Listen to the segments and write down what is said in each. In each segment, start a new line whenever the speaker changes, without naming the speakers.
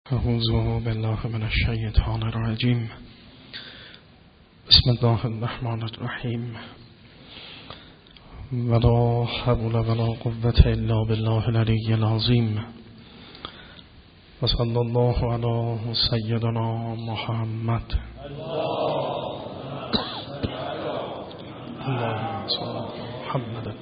اعوذ بالله من الشیطان الرجیم. بسم الله الرحمن الرحیم. ولا حول ولا قوة الا بالله العلی العظیم. و صلی الله علی سیدنا محمد. اللهم صل علی محمد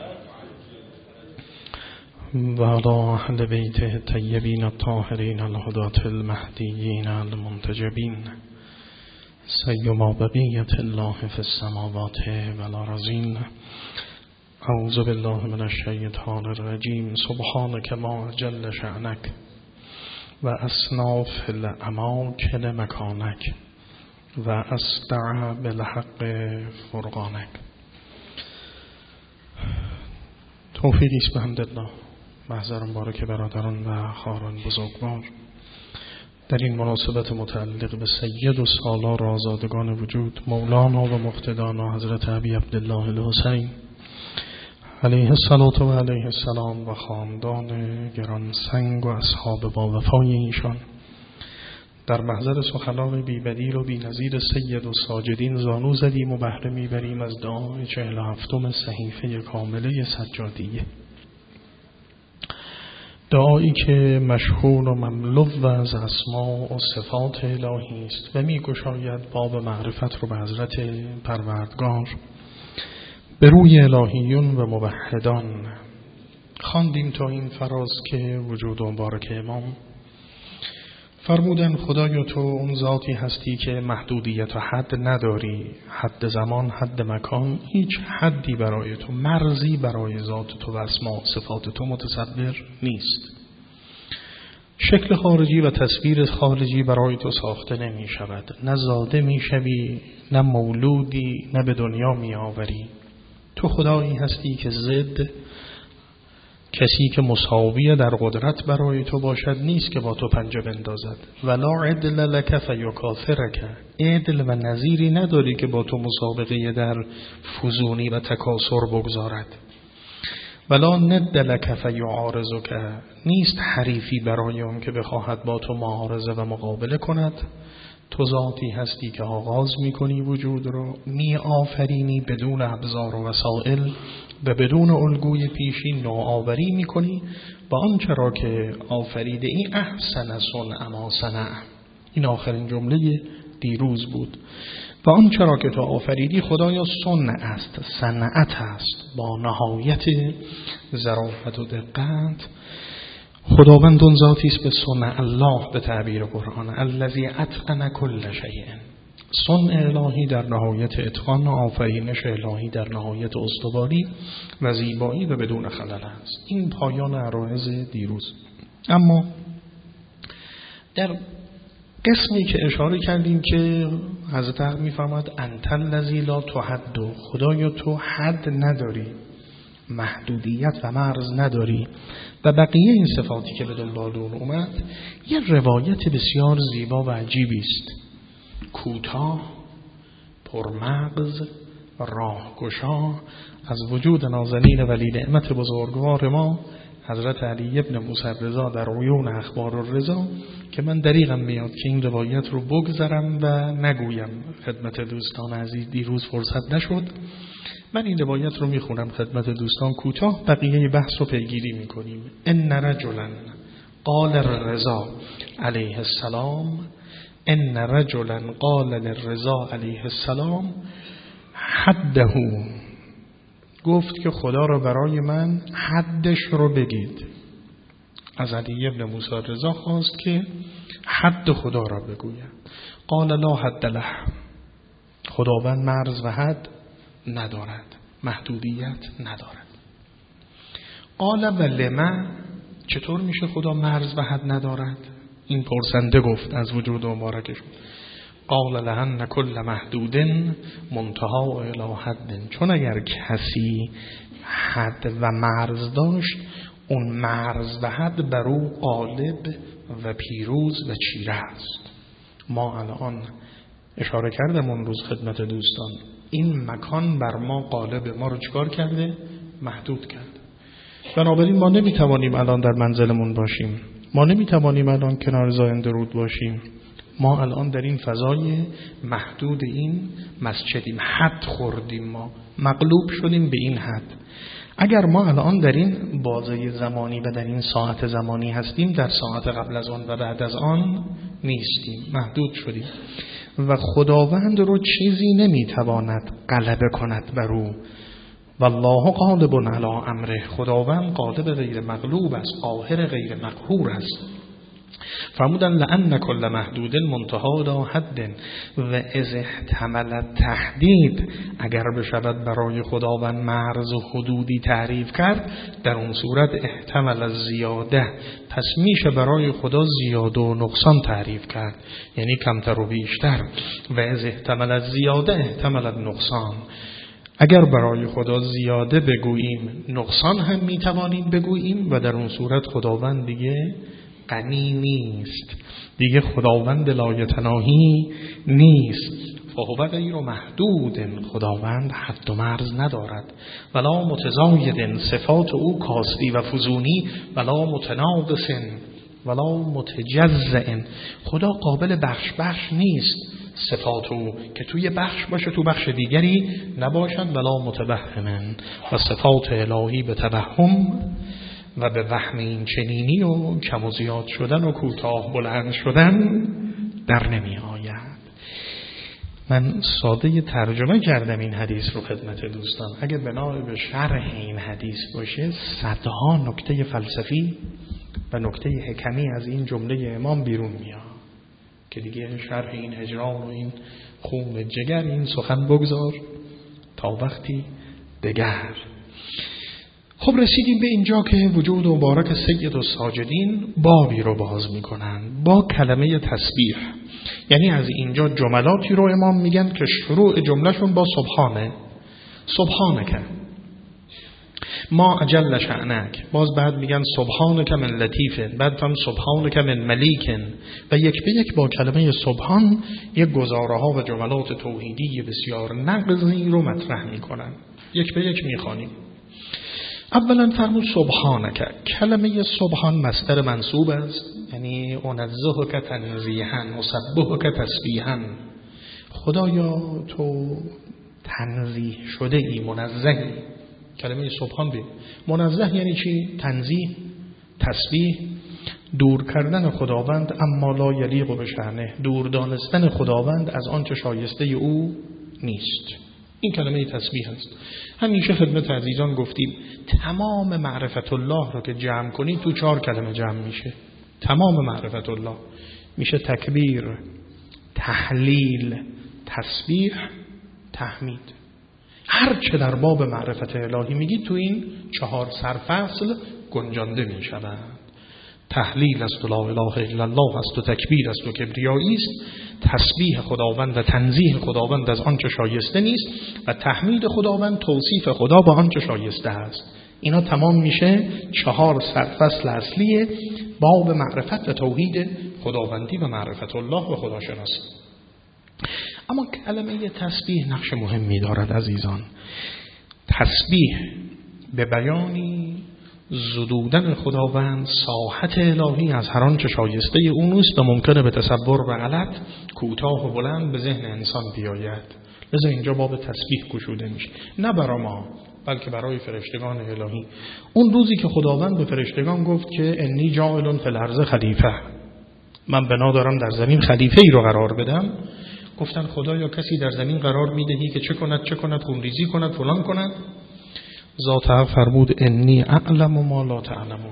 و علی اهل بیته الطیبین الطاهرین الهداة المهدیین المنتجبین سیما بقیة الله فی السماوات والارضین. اعوذ بالله من الشیطان الرجیم. سبحانک ما جل شأنک و اسنا فی الاماکن مکانک و اسدع بالحق فرقانک. توفیقی است بحمدالله. محضر مبارک برادران و خواهران بزرگوار، در این مناسبت متعلق به سید و سالار آزادگان وجود مولانا و مقتدانا حضرت ابی عبدالله الحسین علیه الصلاة و علیه السلام و خاندان گران سنگ و اصحاب با وفای ایشان، در محضر سخنان بی بدیل و بی نظیر سید و ساجدین زانو زدیم و بهره میبریم از دعای 47 صحیفه کامله سجادیه، دعایی که مشهور و مملو از اسماء و صفات الهی است و میگشاید باب معرفت رو به حضرت پروردگار به روی الهیون و موحدان. خواندیم تا این فراز که وجود مبارک امام فرمودن خدایا تو اون ذاتی هستی که محدودیت و حد نداری، حد زمان، حد مکان، هیچ حدی برای تو، مرزی برای ذات تو و اسماء صفات تو متصور نیست. شکل خارجی و تصویر خارجی برای تو ساخته نمی شود، نه زاده می شوی، نه مولودی، نه به دنیا می آوری. تو خدایی هستی که ضد کسی که مساوی در قدرت برای تو باشد نیست که با تو پنجه بندازد. ولا عدل لک فیکافرک، عدل و نظیری نداری که با تو مسابقه در فزونی و تکاسر بگذارد. ولا ند لک فیعارضک، نیست حریفی برای اون که بخواهد با تو معارضه و مقابله کند. تو ذاتی هستی که آغاز میکنی وجود رو، می آفرینی بدون ابزار و وسائل و بدون الگوی پیشین نوآوری میکنی و آنچه را که آفریده ای احسن صنع ما صنع. این آخرین جمله دیروز بود. و آنچه را که تو آفریدی خدایا صنع است، صنعت است، با نهایت ظرافت و دقت. خداوند اون ذاتی است به صنع الله به تعبیر قرآن، الذی اتقن کل شیء. صنع الهی در نهایت اتقان و آفرینش الهی در نهایت استواری و زیبایی و بدون خلل است. این پایان عرایض دیروز. اما در قسمی که اشاره کردیم که حضرت حق می‌فرماد انت الذی لا تحد، خدایا تو حد نداری، محدودیت و مرز نداری و بقیه این صفاتی که به دنبال اون اومد. یه روایت بسیار زیبا و عجیبی است، کوتاه، پرمغز، راهگشا از وجود نازنین ولی نعمت بزرگوار ما حضرت علی ابن موسی رضا در عیون اخبار الرضا، که من دریغم میاد که این روایت رو بگذرم و نگویم خدمت دوستان عزیز. دیروز فرصت نشد. من این روایت رو میخونم خدمت دوستان کوتاه، بقیه بحث رو پیگیری میکنیم. ان رجلا قال للرضا علیه السلام، ان رجلا قال للرضا علیه السلام حده، گفت که خدا رو برای من حدش رو بگید. از علی ابن موسی رضا خواست که حد خدا را بگوید. قال لا حد له، خداوند مرز و حد ندارد، محدودیت ندارد. قال ولما، چطور میشه خدا مرز و حد ندارد؟ این پرسنده گفت از وجود مبارکش. قال لهن کل محدود منتها الی حد، چون اگر کسی حد و مرز داشت، اون مرز و حد بر او غالب و پیروز و چیره است. ما الان اشاره کردم اون روز خدمت دوستان، این مکان بر ما غالب، ما رو چکار کرده؟ محدود کرده. بنابراین ما نمیتوانیم الان در منزلمون باشیم، ما نمیتوانیم الان کنار زائن درود باشیم. ما الان در این فضای محدود این مسجدیم، حد خوردیم، ما مغلوب شدیم به این حد. اگر ما الان در این بازه زمانی و در این ساعت زمانی هستیم، در ساعت قبل از آن و بعد از آن نیستیم، محدود شدیم و خداوند رو چیزی نمیتواند غلبه کند بر او. والله غالب علی امره، خداوند غالب غیر مغلوب است، قاهر غیر مقهور است. فرمودن لأن کل محدود منتهی الی حد و اذ احتمل تحدید، اگر بشود برای خداوند مرز و حدودی تعریف کرد، در اون صورت احتمل الزیاده، پس میشه برای خدا زیاده و نقصان تعریف کرد، یعنی کمتر و بیشتر. و اذ احتمل الزیاده احتمل النقصان، اگر برای خدا زیاده بگوییم نقصان هم میتوانیم بگوییم و در اون صورت خداوند دیگه غنی نیست، دیگه خداوند لایتناهی نیست. فهو غیر محدود، خداوند حد و مرز ندارد. ولا متزاید، صفات او کاستی و فزونی، ولا متناقص ولا متجزع، خدا قابل بخش نیست. صفات او که توی بخش باشه تو بخش دیگری نباشد. ولا متوهم، و صفات الهی به توهم و به وهم این چنینی و کم و زیاد شدن و کوتاه بلند شدن در نمی آید. من ساده ترجمه کردم این حدیث رو خدمت دوستان. اگه بنا به شرح این حدیث باشه، صدها نکته فلسفی و نکته حکمی از این جمله امام بیرون میاد که دیگه شرح این هجران و این خون جگر، این سخن بگذار تا وقتی دگر. خب رسیدیم به اینجا که وجود مبارک سید الساجدین بابی رو باز میکنن با کلمه تسبیح. یعنی از اینجا جملاتی رو امام میگن که شروع جملهشون با سبحانک ما اجل شأنک، باز بعد میگن سبحانک من لطیف، بعد هم سبحانک من ملیک، و یک به یک با کلمه سبحان یک گزاره ها و جملات توحیدی بسیار نغزی رو مطرح میکنن. یک به یک میخوانیم. اولا فرمود سبحانک، کلمه سبحان مصدر منصوب است، یعنی انزهک تنزیها اسبحک تسبیحا، خدایا تو تنزیه شده ای، منزهی. کلمه سبحان به منزه یعنی چی؟ تنزیه، تسبیح، دور کردن خداوند اما لا یلیق بشأنه، دور دانستن خداوند از آنچه شایسته او نیست. این کلمه تسبیح است. همیشه خدمت عزیزان گفتیم تمام معرفت الله رو که جمع کنید تو 4 کلمه جمع میشه. تمام معرفت الله میشه تکبیر، تحلیل، تسبیح، تحمید. هر چه در باب معرفت الهی میگید تو این 4 سرفصل گنجانده میشود. تحلیل است و لا اله الا الله است و تکبیر است و کبریایی است، تسبیح خداوند و تنزیه خداوند از آنچه شایسته نیست و تحمید خداوند توصیف خدا با آنچه شایسته است. اینا تمام میشه 4 سرفصل اصلی باب معرفت و توحید خداوندی و معرفت الله و خداشناسی. اما کلمه تسبیح نقش مهمی دارد عزیزان. تسبیح به بیانی زدودن خداوند، ساحت الهی از هر آنچه شایسته او نیست و ممکنه به تصور و غلط کوتاه و بلند به ذهن انسان بیاید. لذا اینجا باب تسبیح گشوده میشه، نه برای ما بلکه برای فرشتگان الهی. اون روزی که خداوند به فرشتگان گفت که انی جاعل فی الارض خلیفه، من بنا دارم در زمین خلیفه ای رو قرار بدم، گفتن خدایا کسی در زمین قرار میدهی که چه کند خونریزی کند فلان کند؟ ذات حق فرمود انی اعلم ما لا تعلمون،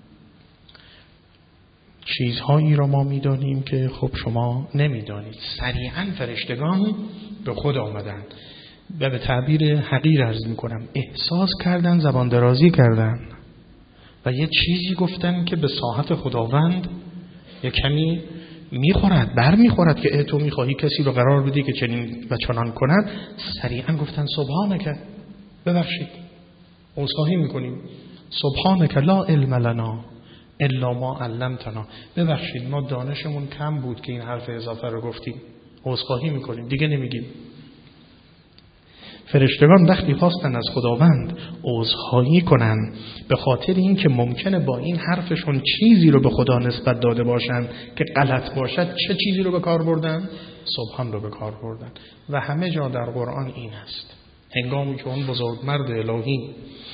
چیزهایی را ما میدانیم که خب شما نمیدانید. سریعا فرشتگان به خود آمدن و به تعبیر حقیر عرض میکنم احساس کردن، زبان درازی کردن و یه چیزی گفتن که به ساحت خداوند یه کمی میخورد، بر میخورد که تو میخواهی کسی رو قرار بدی که چنین و چنان کند. سریعا گفتن سبحانک، ببخشید عذرخواهی میکنیم، سبحانک لا علم لنا الا ما علمتنا، ببخشید ما دانشمون کم بود که این حرف اضافه رو گفتیم، عذرخواهی میکنیم دیگه نمیگیم. فرشتگان وقتی خواستن از خداوند عذرخواهی کنن به خاطر این که ممکنه با این حرفشون چیزی رو به خدا نسبت داده باشن که غلط باشد، چه چیزی رو به کار بردن؟ سبحان رو به کار بردن. و همه جا در قرآن این است. هنگامی که اون بزرگمرد الهی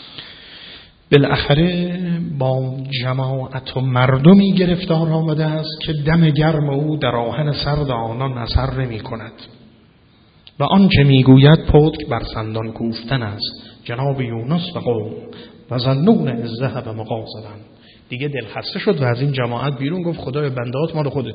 بالاخره با جماعت و مردمی گرفتار آمده است که دم گرم او در آهن سرد آنان اثر نمی کند و آن که میگوید پتک بر سندان کوفتن است. جناب یونس و قوم و ظنون اذ ذهب مغاضبا، دیگه دلخسته شد و از این جماعت بیرون گفت خدای بندهات مال خودت،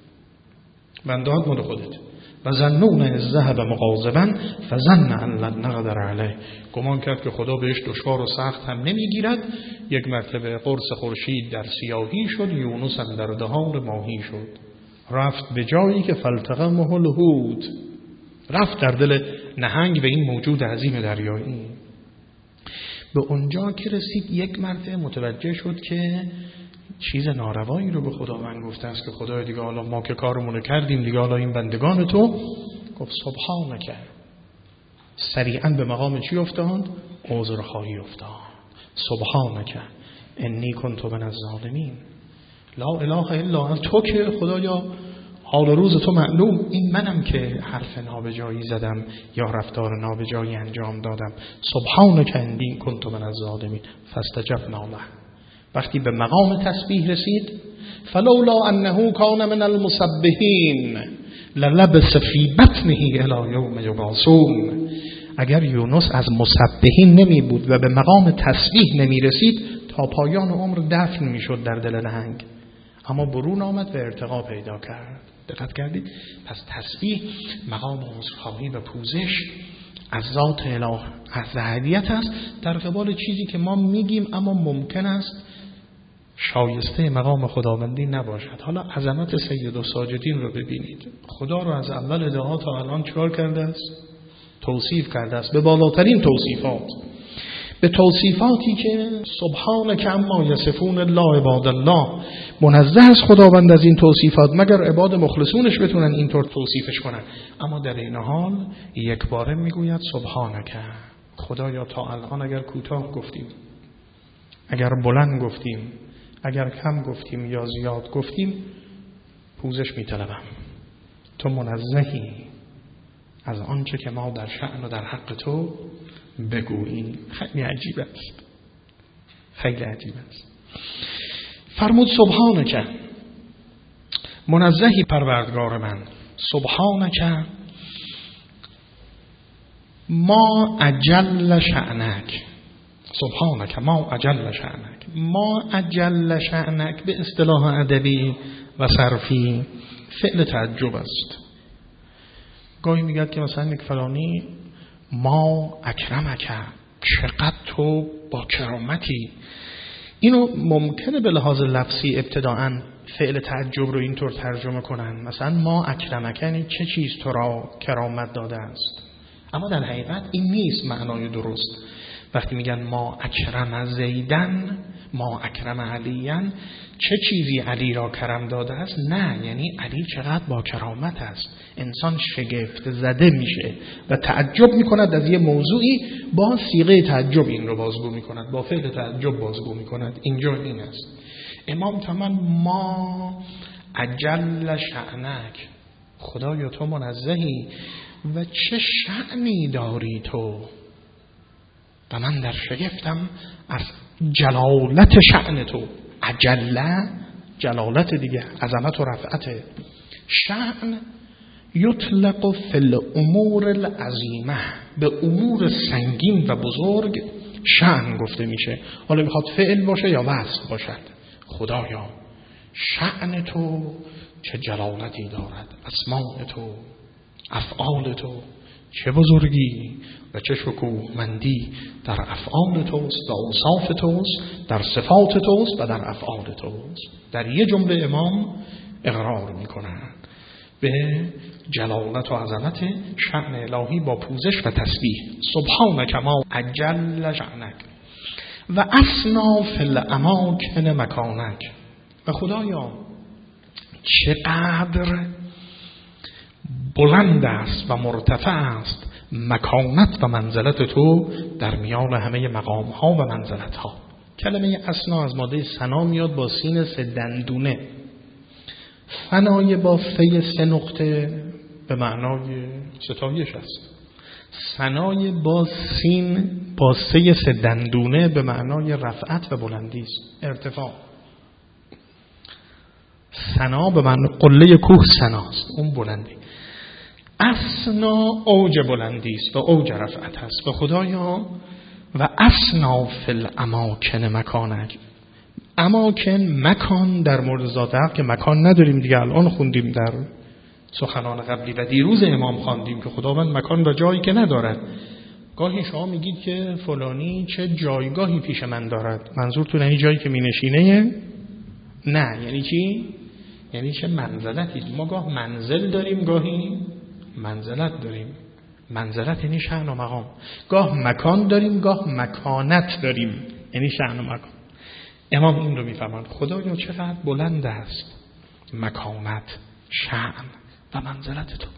بندهات مال خودت. و ظنون اذ ذهب مغاضبا فظن ان لن نقدر علیه، گمان کرد که خدا بهش دشوار و سخت هم نمیگیرد. یک مرتبه قرص خورشید در سیاهی شد، یونس هم در دهان ماهی شد، رفت به جایی که فالتقمه الحوت، رفت در دل نهنگ به این موجود عظیم دریایی. به اونجا که رسید یک مرتبه متوجه شد که چیز ناروایی رو به خدا من گفته است که خدای دیگه حالا ما که کارمونو کردیم دیگه، حالا این بندگان تو. گفت سبحانک، سریعا به مقام چی افتاد؟ عذرخواهی افتاد. سبحانک انی کنت من الظالمین، لا اله الا انت، تو که خدایا حال روز تو معلوم، این منم که حرف نابجایی زدم یا رفتار نابجایی انجام دادم. سبحانک انی کنت من الظالمین فاستجبنا له. وقتی به مقام تسبیح رسید، فلولا انه کان من المسبحین للبث فی بطنه الی یوم یبعثون، اگر یونس از مسبحین نمی بود و به مقام تسبیح نمی رسید تا پایان عمر دفن می شد در دل نهنگ، اما برون آمد و ارتقا پیدا کرد. دقت کردید؟ پس تسبیح مقام عذرخواهی و پوزش از ذات اله، از احدیت است در قبال چیزی که ما میگیم اما ممکن است شایسته مقام خداوندی نباشد. حالا عظمت سید الساجدین رو ببینید. خدا رو از اول ادعا تا الان چکار کرده است؟ توصیف کرده است به بالاترین توصیفات، به توصیفاتی که سبحانک عما یصفون لا عباد الله، منزه از خداوند از این توصیفات مگر عباد مخلصونش بتونن اینطور توصیفش کنن. اما در این حال یک باره میگوید سبحانک، خدایا تا الان اگر کوتاه گفتیم، اگر بلند گفتیم، اگر کم گفتیم یا زیاد گفتیم، پوزش میطلبم. تو منزهی از آنچه که ما در شأن و در حق تو بگوییم. خیلی عجیب است، خیلی عجیب است. فرمود سبحانک، منزهی پروردگار من، سبحانک ما اجل شأنک، سبحانک ما اجل شأنک. ما اجل شأنک به اصطلاح ادبی و صرفی فعل تعجب است. گاهی میگه که مثلا یک فلانی ما اکرمک، چقدر تو با کرامتی. اینو ممکنه به لحاظ لفظی ابتداءً فعل تعجب رو اینطور ترجمه کنن، مثلا ما اکرمک یعنی چه چیز تو را کرامت داده است، اما در حقیقت این نیست معنای درست. وقتی میگن ما اکرم زیدن، ما اکرم علیان، چه چیزی علی را کرم داده است؟ نه، یعنی علی چقدر با کرامت است. انسان شگفت زده میشه و تعجب میکند از یه موضوعی، با صیغه تعجب این رو بازگو میکند، با فعل تعجب بازگو میکند. اینجا این است. امام فرمان ما اجل شأنک، خدایا تو منزهی و چه شأنی داری تو، و من در شگفتم از جلالت شأن تو. اجله جلالت دیگه، عظمت و رفعت. شأن یطلق فی الامور العظیمه، به امور سنگین و بزرگ شأن گفته میشه. حالا میخواد فعل باشه یا وصف باشد. خدایا شأن تو چه جلالتی دارد، اسماء تو، افعال تو چه بزرگی و چه شکوهمندی در افعال توست، در اوصاف توست، در صفات توست و در افعال توست. در یه جمله امام اقرار میکنند به جلالت و عظمت شأن الهی با پوزش و تسبیح. سبحانک ما اجل شأنک و اسنا فی الاماکن مکانک، و خدایا چقدر بلند است و مرتفع است مکانت و منزلت تو در میان همه مقام ها و منزلت ها. کلمه اسنا از ماده سنا میاد با سین 3 دندونه. فنای با فی 3 نقطه به معنای ستایش است. ثنای با سین با 3 دندونه به معنای رفعت و بلندی است، ارتفاع. ثنا به معنای قله کوه ثناست، اون بلندی. اسنا اوج بلندی است و اوج رفعت است. و خدایا و اسنا فی الاماکن مکانک. اماکن مکان در مورد ذات حق که مکان نداریم دیگه، الان خوندیم در سخنان قبلی و دیروز امام خواندیم که خداوند مکان و جایی که ندارد. گاهی شما میگید که فلانی چه جایگاهی پیش من دارد، منظورتون یعنی جایی که می نشینه؟ نه. یعنی چی؟ یعنی چه منزلتی. ما گاه منزل داریم، گاهی منزلت داریم. منزلت یعنی شأن و مقام. گاه مکان داریم، گاه مکانت داریم، یعنی شأن و مقام. امام این رو میفهمند. خدایا چقدر بلند است مکانت، شأن و منزلت تو،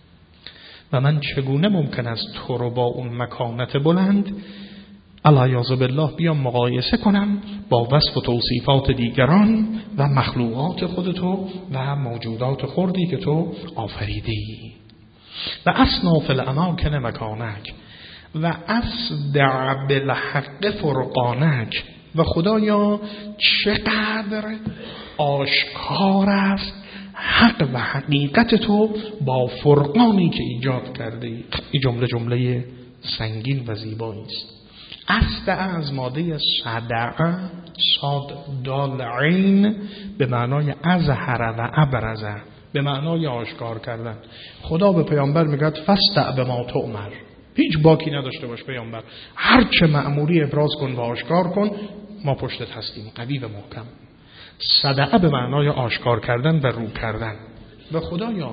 و من چگونه ممکن است تو رو با اون مکانت بلند علیاذ بالله بیام مقایسه کنم با وصف و توصیفات دیگران و مخلوقات خودتو و موجودات خردی که تو آفریدی. و اسنا فی الاماکن مکانک و اسدع بالحق فرقانک. و خدایا چقدر آشکار است حق و حقیقت تو با فرقانی که ایجاد کرده. این جمله سنگین و زیبایی است. اسدع از ماده صدع، صاد دال عین، به معنای ازهر و ابرز، به معنای آشکار کردن. خدا به پیامبر میگه فاستع بما تؤمر، هیچ باکی نداشته باش پیامبر، هر چه مأموری ابراز کن و آشکار کن، ما پشتت هستیم، قوی و محکم. صدعه به معنای آشکار کردن و رو کردن. و خدایا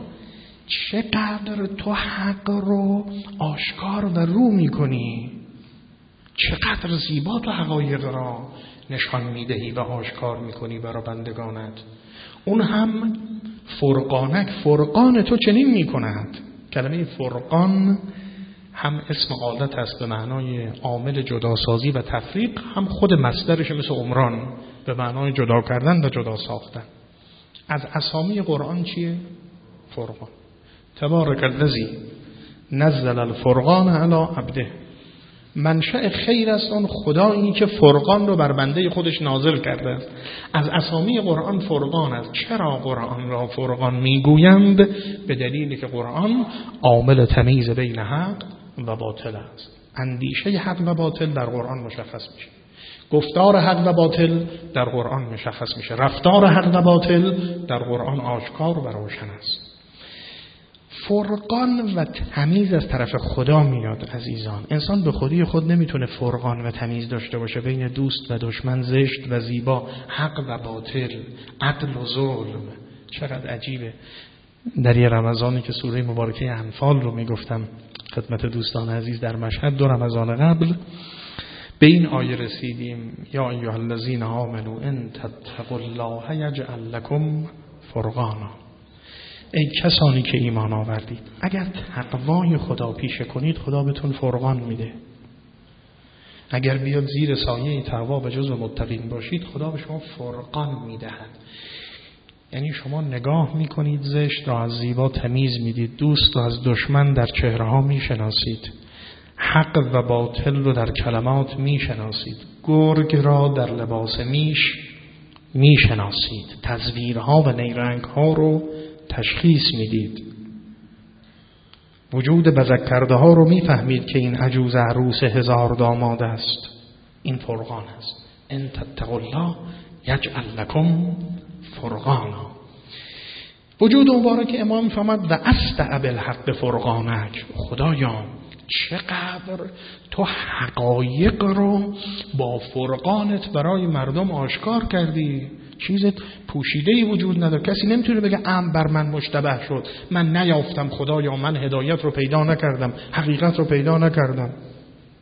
چقدر تو حق رو آشکار و رو میکنی، چقدر زیبا تو حقایق را نشان میدهی و آشکار میکنی برای بندگانت. اون هم فرقانک، فرقان تو چنین میکند. کلمه فرقان هم اسم عادت است به معنای عامل جداسازی و تفریق، هم خود مصدرش مثل عمران به معنای جدا کردن و جدا ساختن. از اسامی قرآن چیه؟ فرقان. تبارک الذی نزل الفرقان علی عبده. منشأ خیر است اون خدایی که فرقان رو بر بنده خودش نازل کرده است. از اسامی قرآن فرقان است. چرا قرآن را فرقان میگویند؟ به دلیلی که قرآن عامل تمییز بین حق و باطل است. اندیشه حق و باطل در قرآن مشخص میشه، گفتار حق و باطل در قرآن مشخص میشه، رفتار حق و باطل در قرآن آشکار و روشن است. فرقان و تمیز از طرف خدا میاد عزیزان. انسان به خودی خود نمیتونه فرقان و تمیز داشته باشه بین دوست و دشمن، زشت و زیبا، حق و باطل، عدل و ظلم. چقدر عجیبه. در یه رمضانی که سوره مبارکه انفال رو میگفتم خدمت دوستان عزیز در مشهد 2 رمضان قبل، به این آیه رسیدیم: یا ایها الذین آمنوا ان تتقوا الله یجعل لکم فرقانا. ای کسانی که ایمان آوردید، اگر تقوای خدا پیشه کنید خدا بهتون فرقان میده. اگر بیاد زیر سایه تقوا به جزو متقین باشید خدا به شما فرقان میدهد. یعنی شما نگاه میکنید، زشت را از زیبا تمیز میدید، دوست را از دشمن در چهره ها میشناسید، حق و باطل رو در کلمات میشناسید، گرگ را در لباس میش میشناسید، تصویرها و نیرنگ ها رو تشخیص میدید، وجود بزک کرده ها رو میفهمید که این عجوز عروس 1000 داماد است. این فرقان است. ان تتقوا الله یجعل لکم فرقانا. وجود مبارک امام فرمود و استع بالحق فرقانک. خدایا چقدر تو حقایق رو با فرقانت برای مردم آشکار کردی. چیزت پوشیده‌ای وجود نداره. کسی نمیتونه بگه ام بر من مشتبه شد، من نیافتم خدایا، من هدایت رو پیدا نکردم، حقیقت رو پیدا نکردم.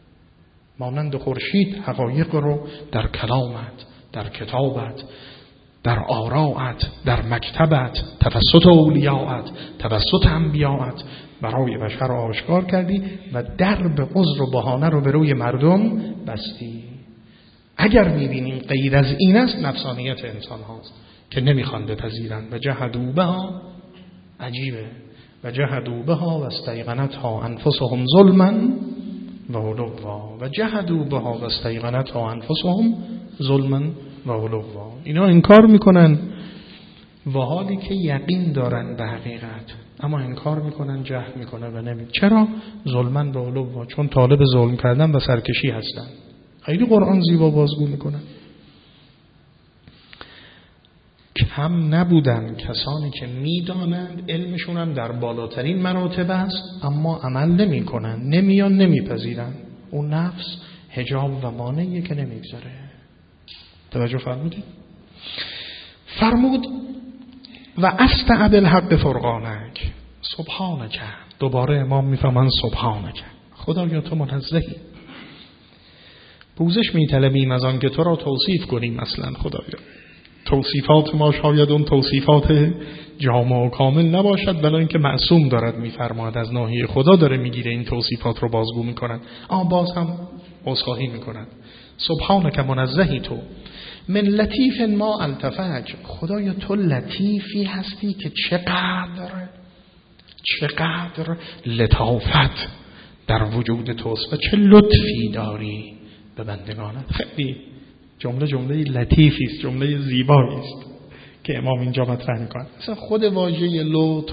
مانند خورشید حقایق رو در کلامت، در کتابت، در آراءت، در مکتبت، توسط اولیاءت، توسط انبیاءت برای بشر آشکار کردی و درب عذر و بهانه رو به روی مردم بستی. اگر می‌بینیم غیر از این است، نفسانیت انسان هاست که نمیخوان بپذیرند. و جحدوا بها، عجیبه، و جحدوا بها و استیقنتها انفسهم ظلما و علوا، و جحدوا بها و استیقنتها انفسهم ظلما و علوا. اینا انکار میکنن و حالی که یقین دارن به حقیقت، اما انکار میکنن، جهل میکنن و نمیدونن. چرا؟ ظلما و علوا، چون طالب ظلم کردن و سرکشی هستن. خیلی قرآن زیبا بازگو میکنن. کم نبودن کسانی که میدانند علمشون هم در بالاترین مراتب است اما عمل نمی کنن، نمیان، نمیپذیرن. اون نفس حجاب و مانعیه که نمیگذاره. توجه فرمودید؟ فرمود و استع بالحق فرقانک، سبحانک. دوباره امام میفهمن سبحانک، خدایا تو منزهی. پوزش میطلبیم از آن که تو را توصیف کنیم. اصلا خدایا توصیفات ما شاید اون توصیفات جامع و کامل نباشد، ولی اینکه معصوم دارد میفرماید، از ناحیه خدا داره میگیره، این توصیفات رو بازگو میکنن، اما باز هم عذرخواهی میکنن. سبحانک، منزهی تو، من لطیف ما التفج. خدایا تو لطیفی هستی که چقدر لطافت در وجود توست و چه لطفی داری به بندگانت. خیلی جمله لطیفی است، جمله زیبایی است که امام اینجا مطرح می‌کنه. مثلا خود واژه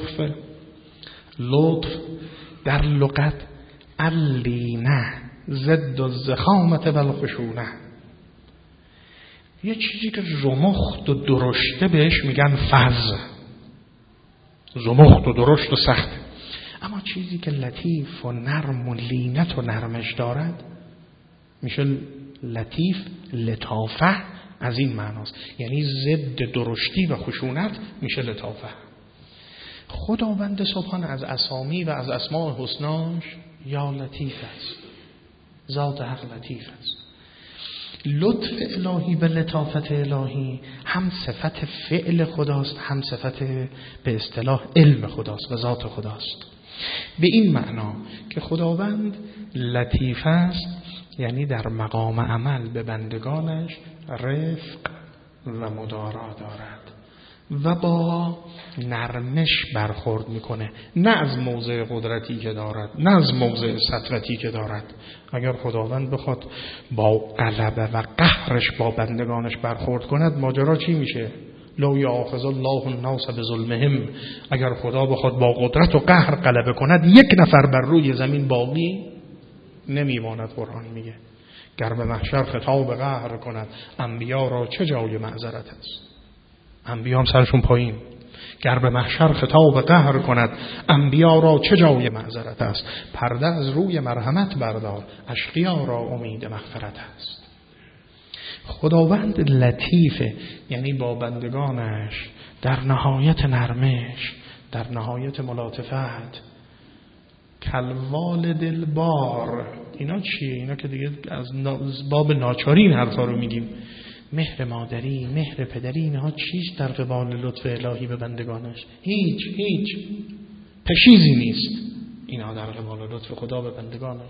لطف در لغت اللینه ضد الضخامه و الخشونه، یه چیزی که زمخت و درشته بهش میگن فظ، زمخت و درشت و سخت. اما چیزی که لطیف و نرم و لینت و نرمش دارد میشه لطیف. لطافه از این معناست، یعنی ضد درشتی و خشونت میشه لطافه. خداوند سبحان از اسامی و از اسماء حسناش یا لطیف است، ذات حق لطیف است. لطف الهی و لطافت الهی هم صفت فعل خداست، هم صفت به اصطلاح علم خداست و ذات خداست. به این معنا که خداوند لطیف است، یعنی در مقام عمل به بندگانش رفق و مدارا دارد و با نرمش برخورد میکنه، نه از موضع قدرتی که دارد، نه از موضع سطوتی که دارد. اگر خداوند بخواد با غلبه و قهرش با بندگانش برخورد کند، ماجرا چی میشه؟ لو یاخذ الله الناس بظلمهم. اگر خدا بخواد با قدرت و قهر غلبه کند، یک نفر بر روی زمین باقی نمیماند. قرآن میگه گر به محشر خطاب قهر کند، انبیا را چه جای معذرت است؟ انبیا هم سرشون پایین. گر به محشر خطاب قهر کند، انبیا را چه جای معذرت است؟ پرده از روی مرحمت بردار، اشقیا را امید مغفرت است. خداوند لطیفه، یعنی با بندگانش در نهایت نرمش، در نهایت ملاطفت. کلوال دلبار، اینا چیه؟ اینا که دیگه از باب ناچاری این حرفا رو میگیم. مهر مادری، مهر پدری، اینها چیست در قبال لطف الهی به بندگانش؟ هیچ پشیزی نیست اینا در قبال لطف خدا به بندگانش.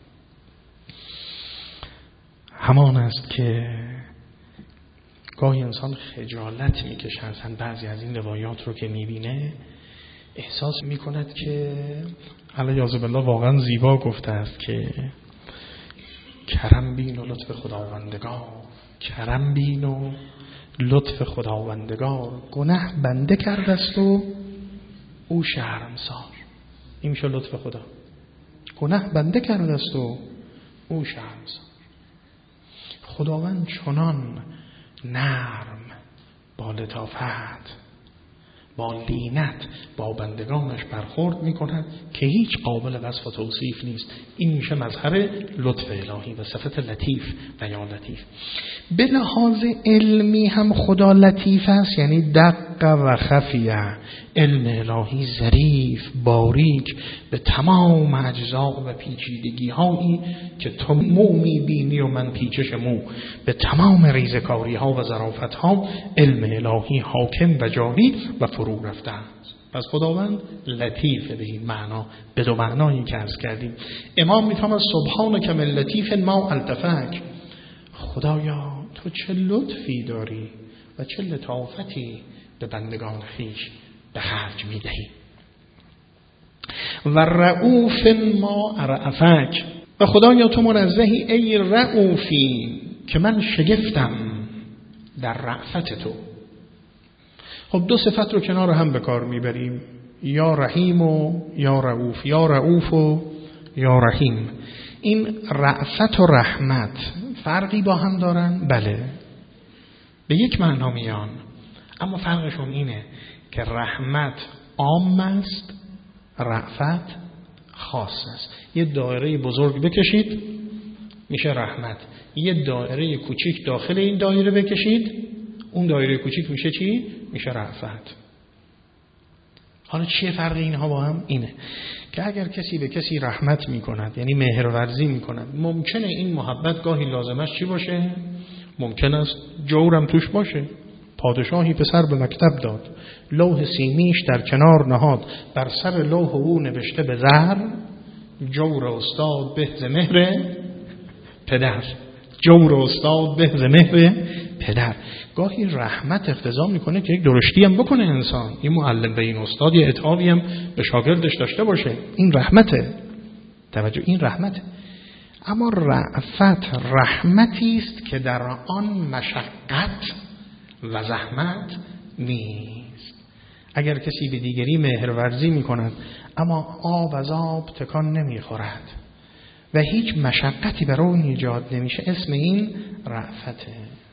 همان است که گاهی انسان خجالت میکشه، اصلا بعضی از این روایات رو که میبینه احساس میکند که علیاذ بالله واقعا زیبا گفته است که کرم بین و لطف خداوندگار، کرم بین و لطف خداوندگار، گناه بنده کرده است و او شرمسار. این میشه لطف خدا. گناه بنده کرده است و او شرمسار. خداوند چنان نرم، با لطافت، با لینت با بندگانش برخورد میکند که هیچ قابل وصف و توصیف نیست. این میشه مظهر لطف الهی و صفت لطیف و یا لطیف. به لحاظ علمی هم خدا لطیف است، یعنی دق دق و خفیه، علم الهی ظریف باریک به تمام اجزا و پیچیدگی هایی که تو مو میبینی و من پیچش مو، به تمام ریزکاری ها و ظرافت ها علم الهی حاکم و جاری و فرو رفته است. پس خداوند لطیف به این معنا، به دو معنایی که عرض کردیم. امام میفهمد سبحانک من لطیف ما التفک، خدایا تو چه لطفی داری و چه لطافتی به بندگان خیش به خرج میدهی. و رؤوف ما رأفک، و خدایا تو منزهی ای رؤوفی که من شگفتم در رأفت تو. خب دو صفت رو کنار هم به کار میبریم، یا رحیم و یا رؤوف، یا رؤوف و یا رحیم. این رأفت و رحمت فرقی با هم دارن؟ بله، به یک معنا میان، اما فرقشون اینه که رحمت عام است، رأفت خاص است. یه دایره بزرگ بکشید میشه رحمت، یه دایره کوچیک داخل این دایره بکشید، اون دایره کوچیک میشه چی؟ میشه رأفت. حالا چیه فرق اینها با هم؟ اینه که اگر کسی به کسی رحمت میکند، یعنی مهرورزی میکند، ممکنه این محبت گاهی لازمش چی باشه؟ ممکن است جورم توش باشه. پادشاهی پسر به مکتب داد، لوح سیمیش در کنار نهاد، بر سر لوح او نوشته به زر، جور استاد به ز مهر پدر. جور استاد به ز مهر پدر. گاهی رحمت اقتضا میکنه که یک درشتی هم بکنه انسان، این معلم به این استاد یه عتابی هم به شاگردش داشته باشه، این رحمته. توجه، این رحمته. اما رأفت رحمتی است که در آن مشقت و زحمت نیست. اگر کسی به دیگری مهرورزی میکند اما آب از آب تکان نمیخورد و هیچ مشقتی برای ایجاد نمیشه، اسم این رأفته.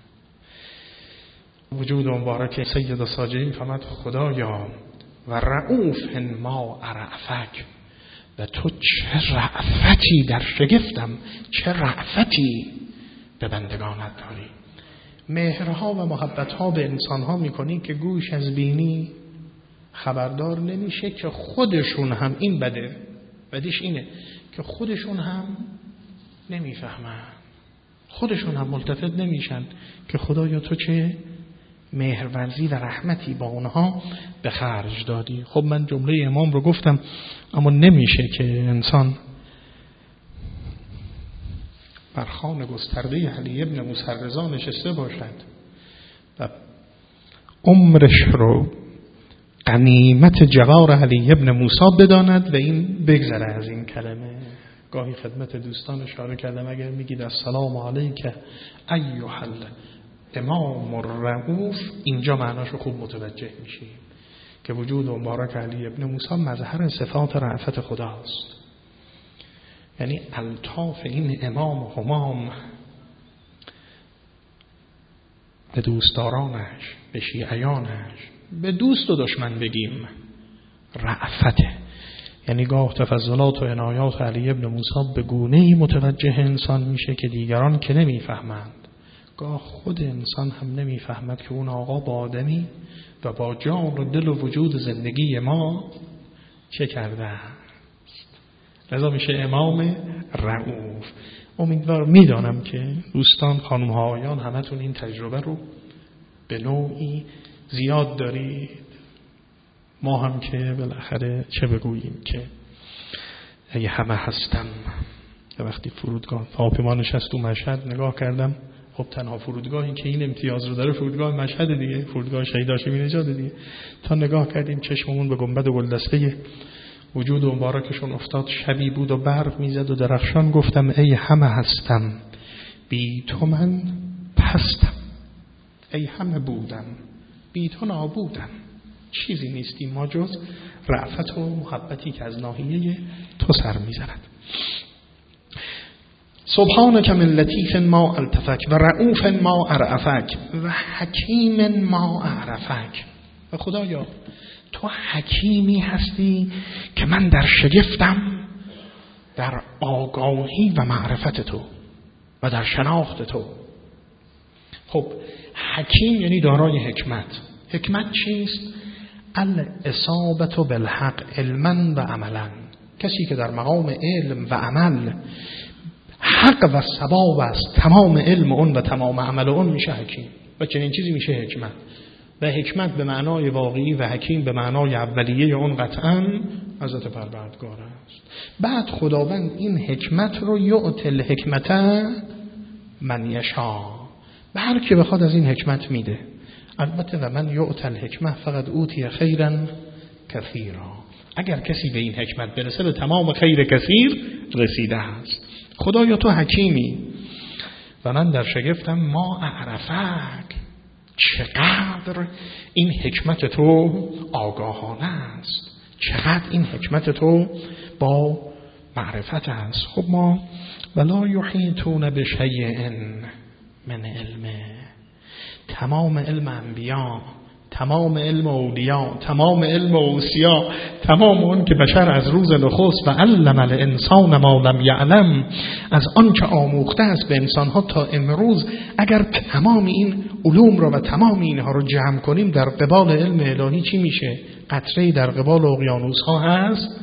وجود مبارک سید ساجدین فرمود خدایا و رؤوف ما رأفک، و تو چه رأفتی در شگفتم، چه رأفتی به بندگانت داری. مهرها و محبتها به انسانها میکنی که گوش از بینی خبردار نمیشه که خودشون هم، این بده، بدیش اینه که خودشون هم نمیفهمن، خودشون هم ملتفت نمیشن که خدایا تو چه مهرورزی و رحمتی با اونها به خرج دادی. خب من جمله امام رو گفتم، اما نمیشه که انسان بر خوان گسترده علی ابن موسی رضا نشسته باشد و عمرش رو غنیمت جوار علی ابن موسی بداند و این بگذره از این کلمه. گاهی خدمت دوستان اشاره کردم اگر میگید السلام علیک ایها امام الرؤوف، اینجا معناشو خوب متوجه میشیم که وجود مبارک علی ابن موسی مظهر صفات رأفت خداست. یعنی الطاف این امام همام به دوستدارانش، به شیعیانش، به دوست و دشمن بگیم رأفته. یعنی گاه تفضلات و عنایات علی ابن موسی به گونه‌ای متوجه انسان میشه که دیگران که نمیفهمند. گاه خود انسان هم نمیفهمد که اون آقا با آدمی و با جان و دل و وجود زندگی ما چه کرده است. لذا میشه امام رؤوف. امیدوارم، میدانم که دوستان، خانم ها، آیان، همتون این تجربه رو به نوعی زیاد دارید. ما هم که بالاخره چه بگوییم که اگه همه هستم. وقتی فرودگاه هواپیما نشست تو مشهد نگاه کردم، خب تنها فرودگاهی که این امتیاز رو داره فرودگاه مشهد دیگه، فرودگاه شهید هاشمی نژاد دیگه. تا نگاه کردیم چشممون به گنبد و گلدسته وجود و مبارکشون افتاد. شبی بود و برق میزد و درخشان. گفتم ای همه هستم بی تو من پستم، ای همه بودم بی تو نابودم، چیزی نیستیم ما جز رأفت و محبتی که از ناحیه تو سر میزند. سبحانک من لطیف ما التفک و رؤوف ما ارعفک و حکیم ما اعرفک. و خدایا تو حکیمی هستی که من در شگفتم در آگاهی و معرفت تو و در شناخت تو. خب حکیم یعنی دارای حکمت. حکمت چیست؟ الاصابة بالحق علما و عملا. کسی که در مقام علم و عمل حق و صواب است، تمام علم اون و تمام عمل اون، میشه حکیم. و چنین چیزی میشه حکمت. و حکمت به معنای واقعی و حکیم به معنای اولیه اون قطعاً حضرت پروردگار است. بعد خداوند این حکمت رو یؤتی الحکمت من یشاء، به هر که بخواد از این حکمت میده. البته و من یؤتی الحکمه فقط اوتی خیرا کثیرا، اگر کسی به این حکمت برسه به تمام خیر کثیر رسیده است. خدایا تو حکیمی و من در شگفتم، ما اعرفک، چقدر این حکمت تو آگاهانه است، چقدر این حکمت تو با معرفت است. خب ما ولا یحیطون بشیء من علمه، تمام علم انبیا، تمام علم اولیاء، تمام علم اوصیا، تمام اون که بشر از روز نخست و علم الانسان ما لم یعلم، از آن که آموخته است به انسانها تا امروز، اگر تمام این علوم رو و تمام اینها رو جمع کنیم در قبال علم الهی چی میشه؟ قطره‌ای در قبال اقیانوس ها هست؟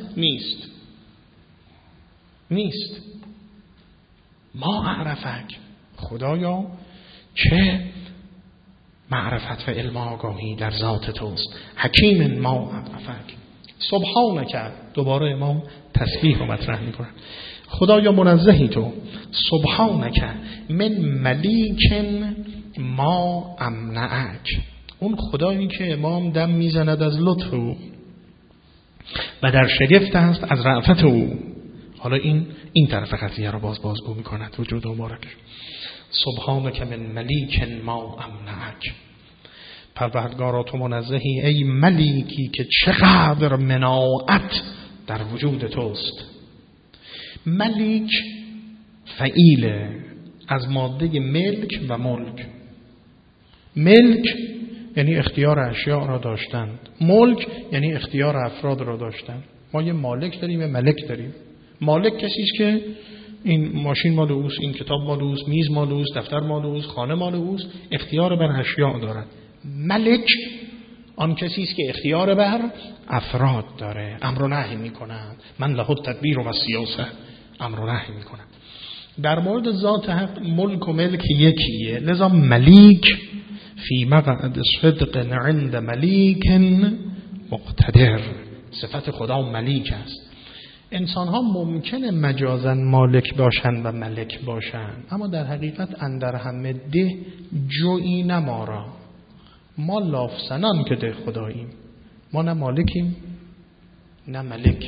نیست. ما اعرفک، خدایا چه معرفت و علم آگاهی در ذات توست. حکیم ما اعرفک، سبحانک، دوباره امام تسبیح رو مطرح میکنن. خدایا منزهی تو، سبحانک من ملیک ما امنعک، اون خدایی که امام دم میزند از لطف او و در شگفت است از رأفت او. حالا این طرف قضیه رو بازگو میکند وجود مبارک. سبحانک من ملیک ما امنعک، پروردگارا تو منزهی ای ملیکی که چقدر مناعت در وجود توست. ملیک فعیل از ماده ملک و ملک. ملک یعنی اختیار اشیاء را داشتن، ملک یعنی اختیار افراد را داشتن. ما یه مالک داریم، یه ملک داریم. مالک کسی است که این ماشین مال اوست، این کتاب مال اوست، میز مال اوست، دفتر مال اوست، خانه مال اوست، اختیار بر اشیاء دارد. ملک آن کسی است که اختیار بر افراد داره، امر و نهی می‌کند. من له التدبیر و سیاسه، امر و نهی می‌کند. در مورد ذات حق ملک و ملک یکیه، لذا ملیک فی مقعد صدق عند ملیک مقتدر، صفت خدا ملیک است. انسان ها ممکنه مجازاً مالک باشند و ملک باشند، اما در حقیقت اندر همه ده جویی نمارا. ما لافسنان که ده خداییم، ما نه مالکیم نه ملک.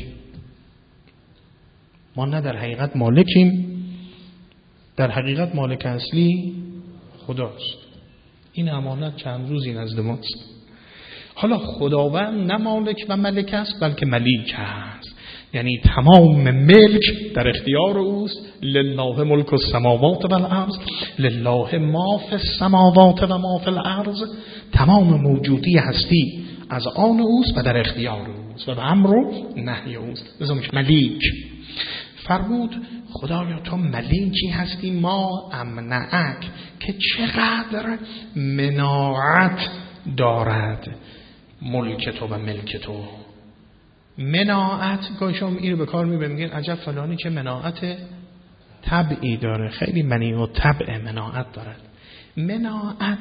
ما نه در حقیقت مالکیم، در حقیقت مالک اصلی خداست. این امانت چند روزی نزد ماست. حالا خداوند نه مالک و ملک است بلکه ملیک است، یعنی تمام ملک در اختیار اوست. لله ملک السماوات و الارض، لله ما فی السماوات و ما فی الارض، تمام موجودی هستی از آن اوست و در اختیار اوست و به امر و نهی اوست. لذا میشه ملیک. فرمود خدایا تو ملیکی هستی ما امنعک، که چقدر مناعت دارد ملک تو و ملک تو. مناعت گاهی این رو به کار میبریم، میگن عجب فلانی چه مناعت طبعی داره، خیلی منیع و طبع مناعت دارد. مناعت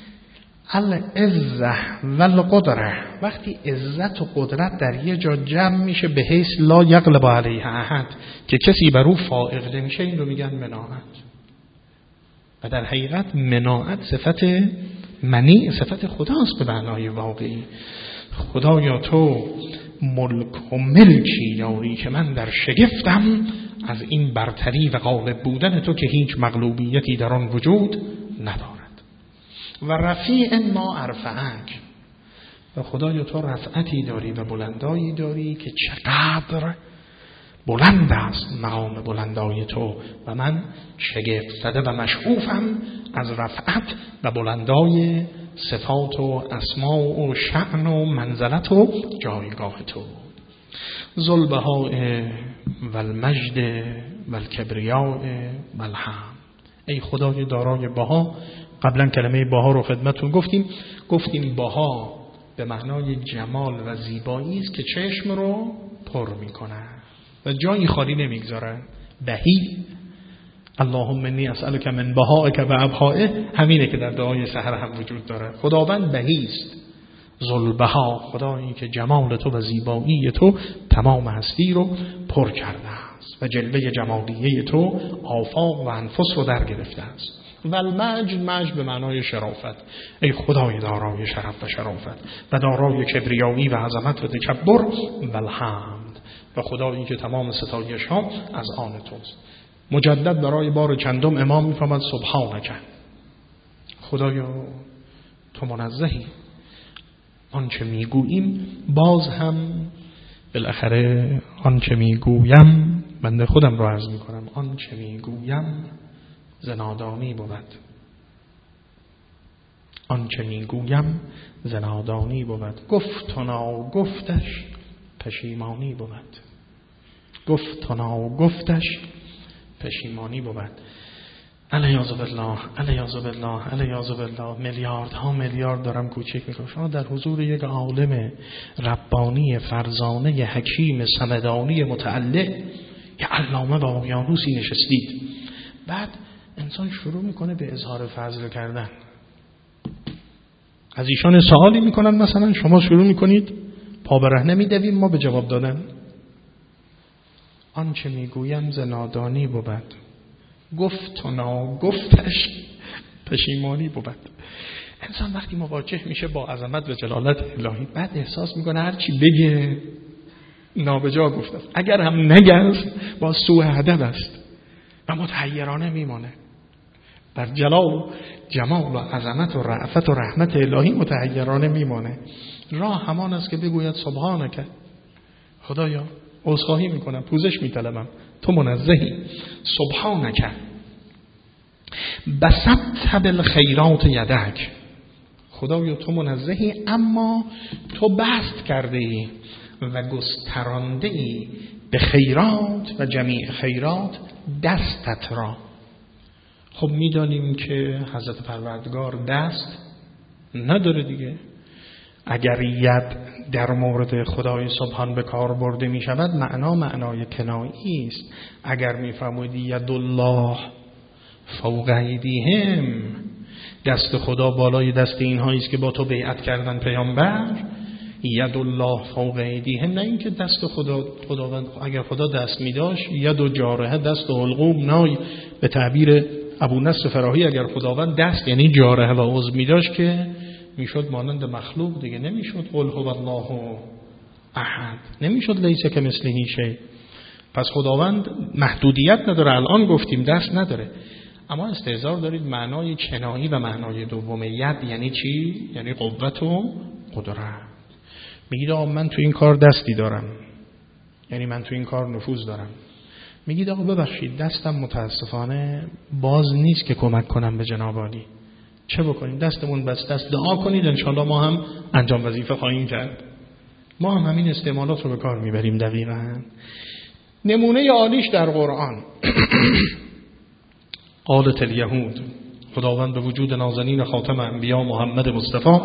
العزه و القدره، وقتی عزت و قدرت در یه جا جمع میشه به حیث لا یغلب علیه احد، که کسی بر او فائق نمیشه، این رو میگن مناعت. و در حقیقت مناعت صفت منیع، صفت خداست به معنای واقعی. خدایا تو ملک و ملکی داری که من در شگفتم از این برتری و غالب بودن تو که هیچ مغلوبیتی در آن وجود ندارد. و رفیع ما ارفعک، و خدایا تو رفعتی داری و بلندایی داری که چقدر بلند است مقام بلندای تو، و من شگفت زده و مشعوفم از رفعت و بلندای صفات و اسماء و شأن و منزلت و جایگاه تو. ذوالبهاء و المجد و الکبریاء و الحمد، ای خدای دارای بها. قبلا کلمه بها رو خدمتون گفتیم بها به معنای جمال و زیبایی است که چشم رو پر میکنه و جایی خالی نمیگذاره. بهی، اللهم انی اسألک من بهائک و ابهائه، همینه که در دعای سحر هم وجود داره. خداوند بهی است، ذوالبها، خدایی که جمال تو و زیبایی تو تمام هستی رو پر کرده است و جلوه جمالیه تو آفاق و انفس رو در گرفته است. و المجد به معنای شرافت، ای خدای دارای شرف و شرافت و دارای کبریایی و عظمت و تکبر و الحمد، و خدایی که تمام ستایش ها از آن توست. مجدد برای بار چندم امام میفرماید سبحانک، خدایا تو منزهی. آنچه میگوییم باز هم بالاخره آنچه میگویم، بنده خودم را عرض میکنم، آنچه میگویم زنادانی بود. آنچه میگویم زنادانی بود. گفت و ناگفتش پشیمانی بود. گفت و ناگفتش پشیمانی بود. الیاذ بالله، الیاذ بالله، الیاذ بالله. میلیاردها میلیارد دارم کوچک میکنم. شما در حضور یک عالم ربانی فرزانه حکیم صمدانی متعلق، یه علامه با اقیانوسی نشستید، بعد انسان شروع میکنه به اظهار فضل کردن. از ایشان سوالی میکنن، مثلا شما شروع میکنید پا برهنه میدویم ما به جواب دادن. آنچه میگویم زنادانی بود. گفت و ناگفتش پشیمانی بود. انسان وقتی مواجه میشه با عظمت و جلالت الهی، بعد احساس میکنه هر چی بگه نابجا گفته است، اگر هم نگه با سوء ادب است و متحیرانه میمانه. بر جمال و عظمت و رأفت و رحمت الهی متحیرانه میمانه. راه همان است که بگوید سبحانک، خدایا عذرخواهی میکنم، پوزش میطلبم، تو منزهی. سبحانک بسطت بالخیرات یدک، خدایا تو منزهی اما تو بسط کرده ای و گسترانده ای به خیرات و جمیع خیرات دستت را. خب میدانیم که حضرت پروردگار دست نداره دیگه. اگر ید در مورد خدای سبحان به کار برده می شود، معنای کنایی است. اگر می فرمایید ید الله فوق ایدیهم، دست خدا بالای دست اینهایی است که با تو بیعت کردن پیامبر، ید الله فوق ایدیهم، نه اینکه دست خداوند، اگر خدا دست می داشت ید و جارحه، دست و حلقوم نای، به تعبیر ابو نصر فراهی اگر خداوند دست یعنی جارحه و عضو می داشت که میشد مانند مخلوق دیگه، نمیشد قل هو الله احد، نمیشد لیس کمثله شیء. پس خداوند محدودیت نداره. الان گفتیم دست نداره، اما استهزار دارید معنای کنایی و معنای دوم ید یعنی چی؟ یعنی قوت و قدرت. میگید آقا من تو این کار دستی دارم، یعنی من تو این کار نفوذ دارم. میگید آقا ببخشید دستم متاسفانه باز نیست که کمک کنم به جناب عالی، چه بکنیم؟ دستمون بسته است، دعا کنید انشالله ما هم انجام وظیفه خواهیم کرد. ما هم همین استعمالات رو به کار میبریم. دقیقاً نمونه عالیش در قرآن قالت الیهود، خداوند به وجود نازنین خاتم انبیا محمد مصطفی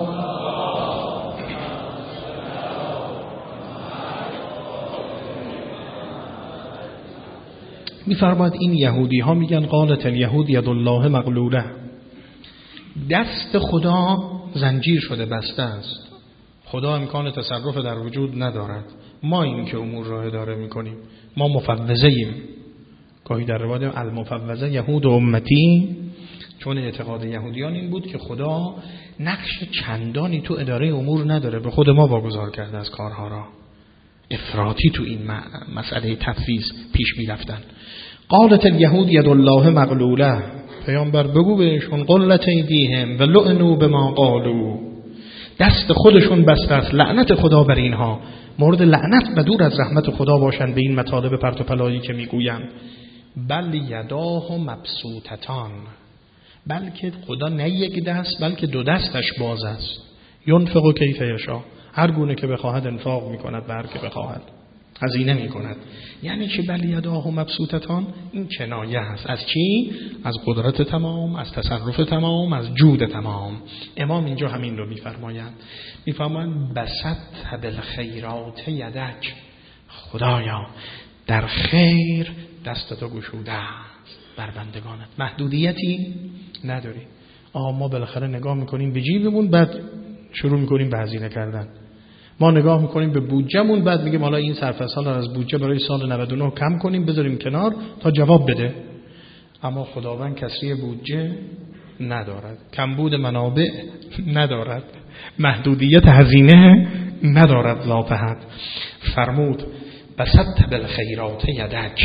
میفرماید این یهودی ها میگن قالت الیهود ید الله مغلوله، دست خدا زنجیر شده، بسته است. خدا امکان تصرف در وجود ندارد. ما این که امور را اداره میکنیم، ما مفوضه ایم. گاهی در روایت المفوضه یهود امتی، چون اعتقاد یهودیان این بود که خدا نقش چندانی تو اداره امور نداره، به خود ما واگذار کرده از کارها را. افراطی تو این مسئله تفویض پیش میرفتن. قالت الیهود ید الله مغلوله، پیامبر بگو بهشون قلت ایدیهم و لعنوا بما قالوا، دست خودشون بسته است، لعنت خدا بر اینها، مورد لعنت و دور از رحمت خدا باشن به این مطالب پرت و پلایی که میگویند. بل یداه مبسوطتان، بلکه خدا نه یک دست بلکه دو دستش باز است. ینفق کیف یشاء، هر گونه که بخواهد انفاق میکند، هر که بخواهد. هزینه میکند. یعنی چی بل یداه مبسوطتان؟ این کنایه هست از چی؟ از قدرت تمام، از تصرف تمام، از جود تمام. امام اینجا همین رو میفرمایند. میفرمایند بسطت بالخیرات یدک، خدایا در خیر دستتو گشوده است بر بندگانت. محدودیتی نداری. ما بالاخره نگاه میکنیم به جیبمون، بعد شروع میکنیم به هزینه کردن. ما نگاه میکنیم به بودجهمون، بعد میگیم حالا این صرفه‌سال از بودجه برای سال 99 کم کنیم بذاریم کنار تا جواب بده. اما خداوند کسری بودجه ندارد، کمبود منابع ندارد، محدودیت هزینه ندارد ذات حد. فرمود بسطت بالخیرات یدک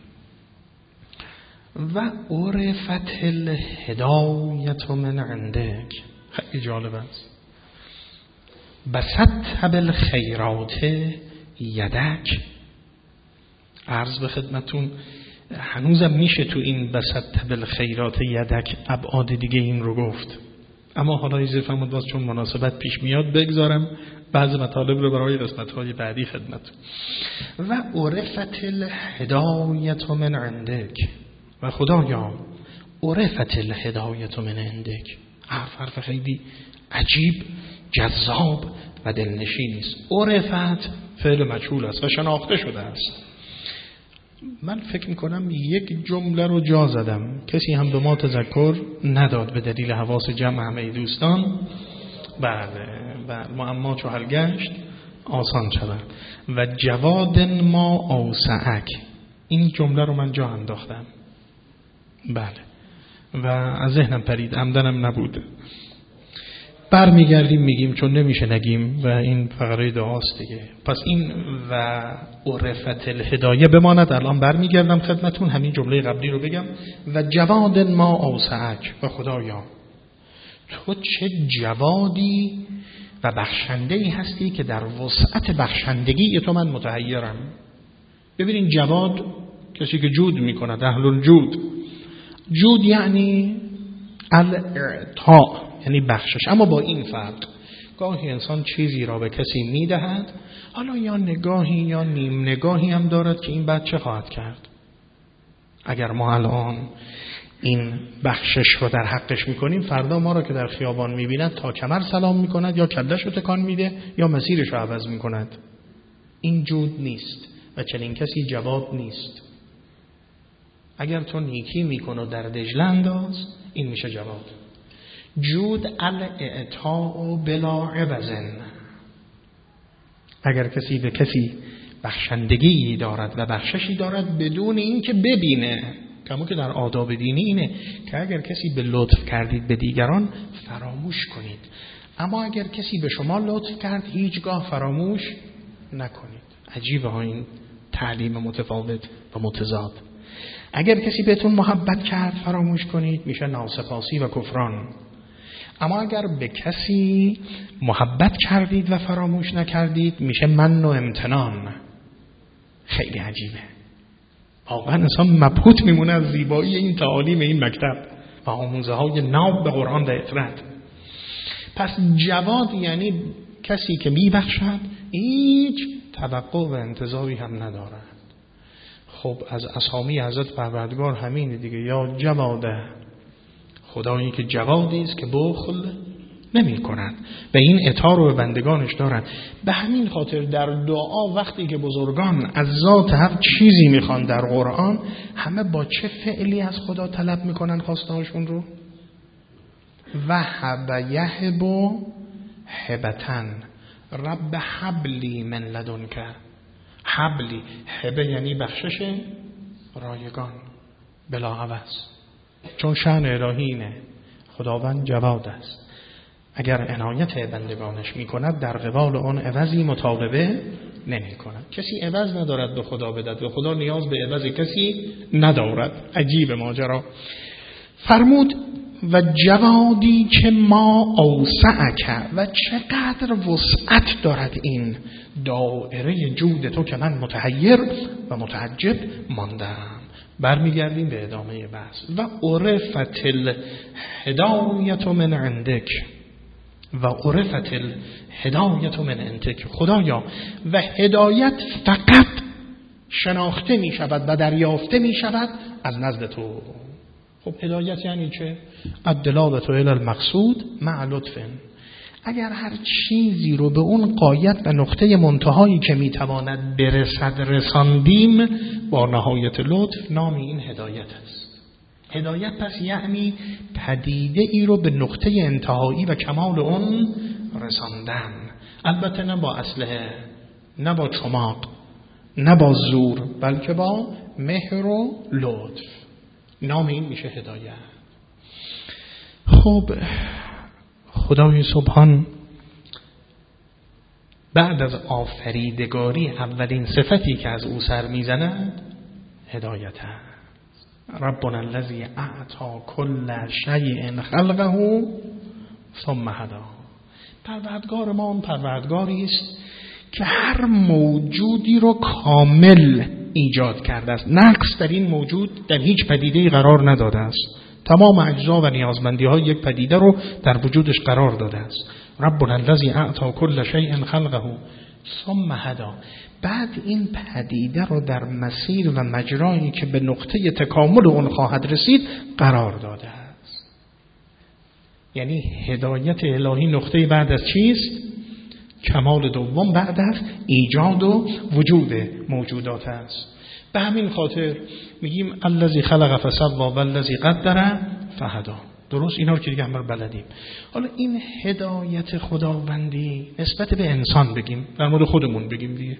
و عرفت الهدایة من عندک. خیلی جالب است. بسطت بالخیرات یدک. عرض به خدمتون هنوزم میشه تو این بسطت بالخیرات یدک ابعاد دیگه این رو گفت، اما حالا اجازه فرمود باز چون مناسبت پیش میاد بگذارم بعض مطالب رو برای قسمت‌های بعدی خدمتون. و عرفت الهدایة من عندک، و خدایا عرفت الهدایة من عندک. حرف خیلی عجیب، جذاب و دلنشین است. عرفت فعل مجهول است و شناخته شده است. من فکر میکنم یک جمله رو جا زدم، کسی هم به ما تذکر نداد به دلیل حواس جمع همه دوستان. بله معما چو حل گشت آسان شود. و جواد ما اوسعک، این جمله رو من جا انداختم. بله و از ذهنم پرید، عمدنم نبود. برمیگردیم میگیم چون نمیشه نگیم و این فقره دعاست دیگه. پس این و عرفت الهدایه بماند. الان برمیگردم خدمتون همین جمله قبلی رو بگم. و جواد ما اوسعک، و خدایا تو چه جوادی و بخشنده‌ای هستی که در وسعت بخشندگی تو من متحیرم. ببینین جواد کسی که جود میکند، اهل الجود. جود یعنی الاعطاء، یعنی بخشش، اما با این فرق گاهی انسان چیزی را به کسی میدهد، حالا یا نگاهی یا نیم نگاهی هم دارد که این بعد چه خواهد کرد. اگر ما الان این بخشش رو در حقش میکنیم، فردا ما را که در خیابان میبیند تا کمر سلام میکند یا کلش رو تکان میده یا مسیرش رو عوض میکند. این جود نیست و چنین کسی جواد نیست. اگر تو نیکی میکنه در دجله انداز، این میشه جواد. جود الاعطاء بلا عوض. اگر کسی به کسی بخشندگی دارد و بخششی دارد بدون این که ببینه، کما که در آداب دینی اینه که اگر کسی به لطف کردید به دیگران فراموش کنید، اما اگر کسی به شما لطف کرد هیچگاه فراموش نکنید. عجیبه ها این تعلیم متفاوت و متضاد. اگر کسی بهتون محبت کرد فراموش کنید، میشه ناسپاسی و کفران. اما اگر به کسی محبت کردید و فراموش نکردید، میشه من و امتنان. خیلی عجیبه. واقعا انسان مبهوت میمونه از زیبایی این تعالیم این مکتب و آموزه های ناب به قرآن و اطرد. پس جواد یعنی کسی که میبخشد، هیچ توقع و انتظاری هم ندارد. خب از اسامی حضرت پروردگار همینه دیگه، یا جواده، خدایی که جوادی است که بخل نمی کند و این عطا رو به بندگانش دارد. به همین خاطر در دعا وقتی که بزرگان از ذات حق چیزی میخوان در قرآن، همه با چه فعلی از خدا طلب میکنن خواستهاشون رو؟ و هب یهب هبتن رب حبلی من لدنک. حبلی، هبه یعنی بخشش رایگان بلا عوض، چون شأن الهی اینه. خداوند جواد است. اگر عنایت بندگانش میکند در قبال آن عوضی مطالبه نمی کند. کسی عوض ندارد به خدا بدد و خدا نیاز به عوض کسی ندارد. عجیب ماجرا. فرمود و جوادی که ما اوسعک، و چقدر وسعت دارد این دایره جود تو که من متحیر و متعجب ماندم. برمیگردیم به ادامه بحث. و عرفت الهدایة من عندک. و عرفت الهدایت من عندک. خدایا و هدایت فقط شناخته می شود و دریافته می شود از نزد تو. خب هدایت یعنی چه؟ الدلالة الی المقصود مع لطف. اگر هر چیزی رو به اون غایت و نقطه منتهایی که میتواند برسد رساندیم با نهایت لطف، نام این هدایت است. هدایت پس یعنی پدیده ای رو به نقطه انتهایی و کمال اون رساندن، البته نه با اسلحه، نه با چماق، نه با زور، بلکه با مهر و لطف. نام این میشه هدایت. خب خدای سبحان بعد از آفریدگاری اولین صفتی که از او سر میزند هدایت است. ربنا الذی اعطی کل شیء خلقه ثم هدی. پروردگارمان پروردگاری است که هر موجودی رو کامل ایجاد کرده است. نقص در این موجود در هیچ پدیده‌ای قرار نداده است. تمام اجزا و نیازمندی‌های یک پدیده رو در وجودش قرار داده است. ربنا الذی اعطی کل شیء خلقه ثم هدی. بعد این پدیده رو در مسیر و مجرایی که به نقطه تکامل اون خواهد رسید قرار داده است. یعنی هدایت الهی نقطه بعد از چیست؟ کمال دوم بعد از ایجاد و وجود موجودات است. به همین خاطر میگیم الذی خلق فسوی و الذی قدر فهدی. درست اینا رو که دیگه همه بلدیم. حالا این هدایت خداوندی نسبت به انسان بگیم، در مورد خودمون بگیم دیگه.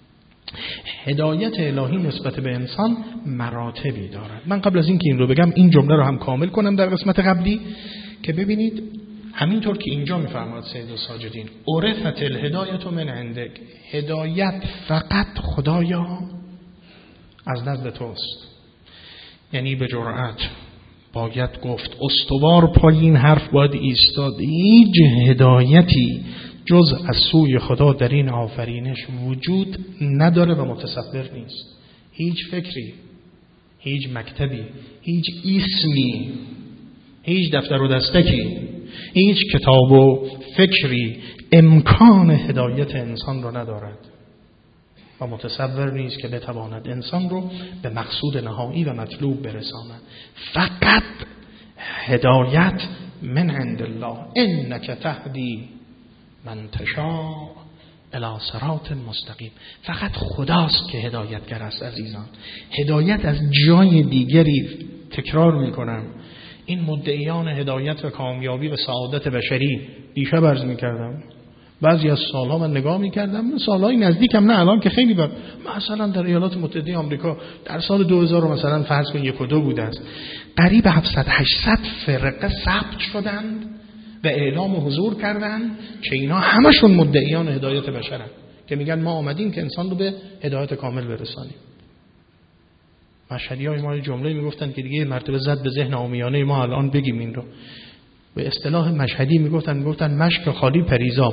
هدایت الهی نسبت به انسان مراتبی دارد. من قبل از این که این رو بگم این جمله رو هم کامل کنم در قسمت قبلی که ببینید همینطور که اینجا میفرماد سید الساجدین عرفت الهدایت من عندک. هدایت فقط خدایا از نزد توست. یعنی به جرأت باید گفت، استوار پای این حرف باید ایستاد، هیچ هدایتی جز از سوی خدا در این آفرینش وجود نداره و متصور نیست. هیچ فکری، هیچ مکتبی، هیچ اسمی، هیچ دفتر و دستکی، هیچ کتاب و فکری امکان هدایت انسان رو ندارد و متصور نیست که بتواند انسان رو به مقصود نهایی و مطلوب برساند. فقط هدایت من عند الله انک تهدی من تشاء الی صراط مستقیم. فقط خداست که هدایتگر است عزیزان. هدایت از جای دیگری، تکرار میکنم، این مدعیان هدایت و کامیابی و سعادت بشری، دیشب عرض میکردم بعضی از سالها من نگاه میکردم، سالهای نزدیکم نه الان که خیلی بر مثلا در ایالات متحده آمریکا در سال 2000 مثلا فرض کن 1 و 2 بوده است، قریب 700-800 فرقه ثبت شدند و اعلام حضور کردند که اینا همشون مدعیان هدایت بشرن که میگن ما آمدیم که انسان رو به هدایت کامل برسانیم. مشهدی‌های ما جمله میگفتن که دیگه مرتبه زد به ذهن عامیانه ما الان بگیم این رو. به اصطلاح مشهدی میگفتن مشک خالی پریزاب.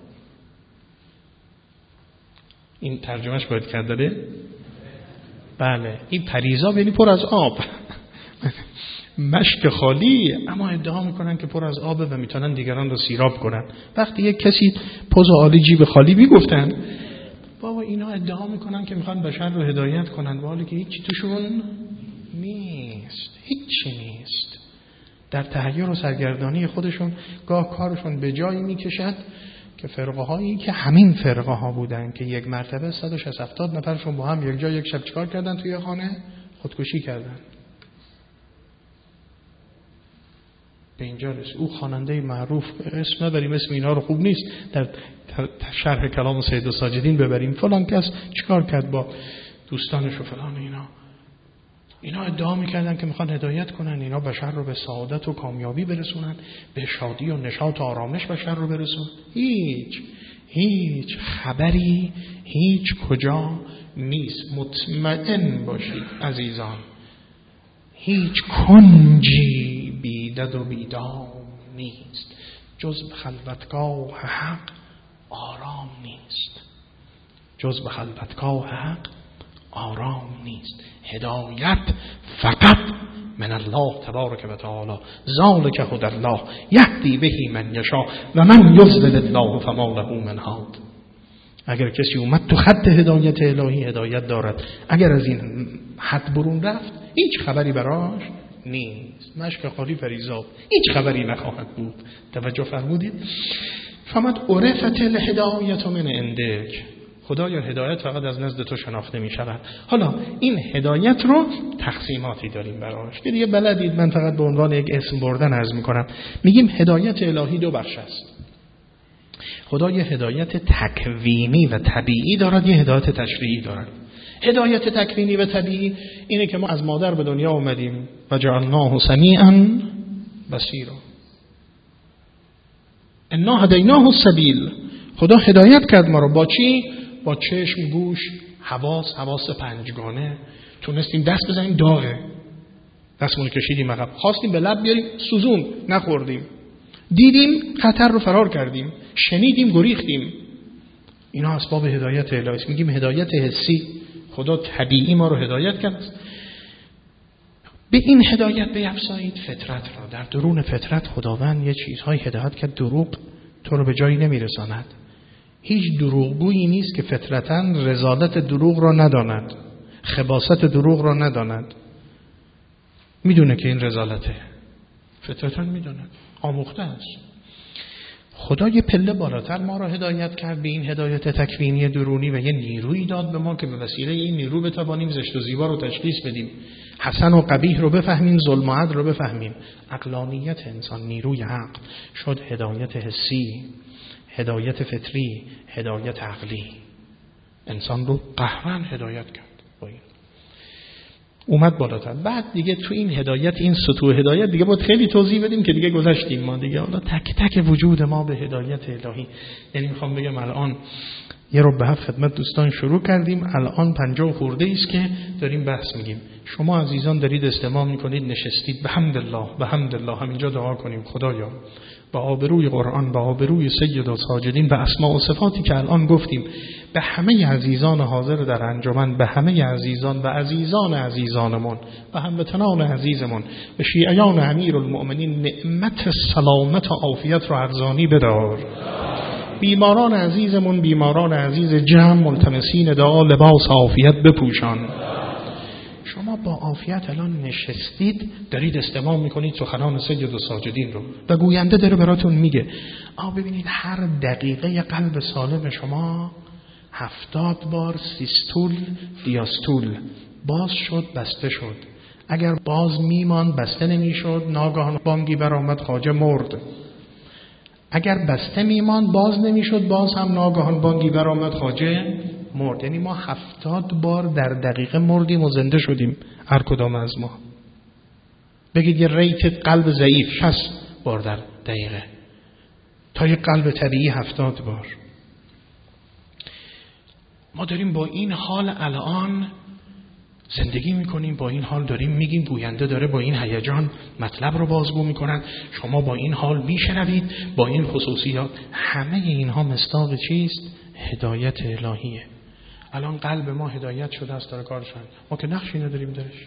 این ترجمهش باید کرده؟ بله، این پریزاب یعنی پر از آب. مشک خالی، اما ادعا میکنن که پر از آبه و میتونن دیگران رو سیراب کنن. وقتی یک کسی پوز عالی جیب خالی میگفتن، بابا اینا ادعا میکنن که میخوان بشر رو هدایت کنن، با حالی که هیچی توشون نیست، هیچی نیست. در تحیر و سرگردانی خودشون گاه کارشون به جایی میکشد که فرقه هایی که همین فرقه ها بودن که یک مرتبه 160-70 نفرشون با هم یک جا یک شب چیکار کردن؟ توی خانه خودکشی کردن. به اینجا رسید. او خواننده معروف، اسم نبریم، اسم اینا رو خوب نیست در شرح کلام سید الساجدین ببریم، فلان کس چیکار کرد با دوستانش و فلان اینا ادعا میکردن که میخوان هدایت کنن، اینا بشر رو به سعادت و کامیابی برسونن، به شادی و نشاط و آرامش بشر رو برسون. هیچ خبری هیچ کجا نیست. مطمئن باشید عزیزان، هیچ کنجی بیدد و بیدام نیست، جز به خلوتگاه حق آرام نیست، جز به خلوتگاه حق آرام نیست. هدایت فقط من الله تبارک و تعالی. ذالک هدی الله یهدی به من یشاء و من یضلل الله فما له من هاد. اگر کسی اومد تو خط هدایت الهی هدایت دارد، اگر از این حد برون رفت هیچ خبری براش نیست. مشک خالی فریزاب، هیچ خبری نخواهد بود. توجه فرمودید؟ فقط عرفت الهدایت من عندک. خدایا هدایت فقط از نزد تو شناخته می شود. حالا این هدایت رو تقسیماتی داریم براش که دیگه بلدید، من فقط به عنوان یک اسم بردن عرض می کنم. میگیم هدایت الهی دو بخش است. خدا یه هدایت تکوینی و طبیعی دارد، یه هدایت تشریعی دارد. هدایت تکوینی و طبیعی اینه که ما از مادر به دنیا اومدیم و جعلناه سمیعا بصیرا. انا هدیناه السبیل. خدا هدایت کرد ما رو با چی؟ با چشم، گوش، حواس پنجگانه. تونستیم دست بزنیم داغه، دستمون کشیدیم عقب، خواستیم به لب بیاریم سوزون، نخوردیم، دیدیم خطر رو فرار کردیم، شنیدیم گریختیم. اینا اسباب هدایت الهی است. میگیم هدایت حسی. خدا طبیعی ما رو هدایت کرد. به این هدایت بیفزایید فطرت را. در درون فطرت خداوند یه چیزهای هدایت کرد، دروغ تو رو به جایی نمیرساند. هیچ دروغگویی نیست که فطرتاً رذالت دروغ را نداند، خباثت دروغ را نداند. میدونه که این رذالته، فطرتاً میدونه، آموخته است. خدا یه پله بالاتر ما را هدایت کرد به این هدایت تکوینی درونی و یه نیرویی داد به ما که به وسیله این نیرو بتوانیم زشت و زیبا رو تشخیص بدیم، حسن و قبیح رو بفهمیم، ظلم و عدل رو بفهمیم. عقلانیت انسان، نیروی عقل شد هدایت حسی، هدایت فطری، هدایت عقلی. انسان رو قهرن هدایت کرد با این. اومد بالاتر. بعد دیگه تو این هدایت، این سطوح هدایت دیگه باید خیلی توضیح بدیم که دیگه گذشتیم ما دیگه. حالا تک تک وجود ما به هدایت الهی. یعنی میخوام بگم الان یه رو به خدمت دوستان شروع کردیم، الان 50 خورده است که داریم بحث میگیم. شما عزیزان دارید استماع میکنید، نشستید، بحمدالله همینجا دعا کنیم خدایا با آبروی قرآن، با آبروی سید و ساجدین و اسماء و صفاتی که الان گفتیم، به همه عزیزان حاضر در انجمن، به همه عزیزان و عزیزانمون، به هموطنان عزیزمون، به شیعیان امیرالمؤمنین نعمت سلامت و عافیت رو ارزانی بدار. بیماران عزیزمون، بیماران عزیز جمع ملتمسین دعا، لباس عافیت بپوشان. شما با عافیت الان نشستید دارید استماع میکنید سخنان سید و ساجدین رو و گوینده داره براتون میگه. ببینید هر دقیقه قلب سالم شما 70 بار سیستول دیاستول باز شد بسته شد. اگر باز میماند بسته نمیشد، ناگهان بانگی برآمد خواجه مرد. اگر بسته میماند باز نمیشد، باز هم ناگهان بانگی برآمد خواجه مرد. یعنی ما 70 بار در دقیقه مردیم و زنده شدیم هر کدام از ما. بگید یه ریت قلب ضعیف 60 بار در دقیقه تا یه قلب طبیعی 70 بار. ما داریم با این حال الان زندگی میکنیم، با این حال داریم میگیم، گوینده داره با این هیجان مطلب رو بازگو میکنن، شما با این حال میشنوید، با این خصوصیات. همه اینها مصداق چیست؟ هدایت الهیه. الان قلب ما هدایت شده است، داره کارش انجام. ما که نقشی نداریم درش.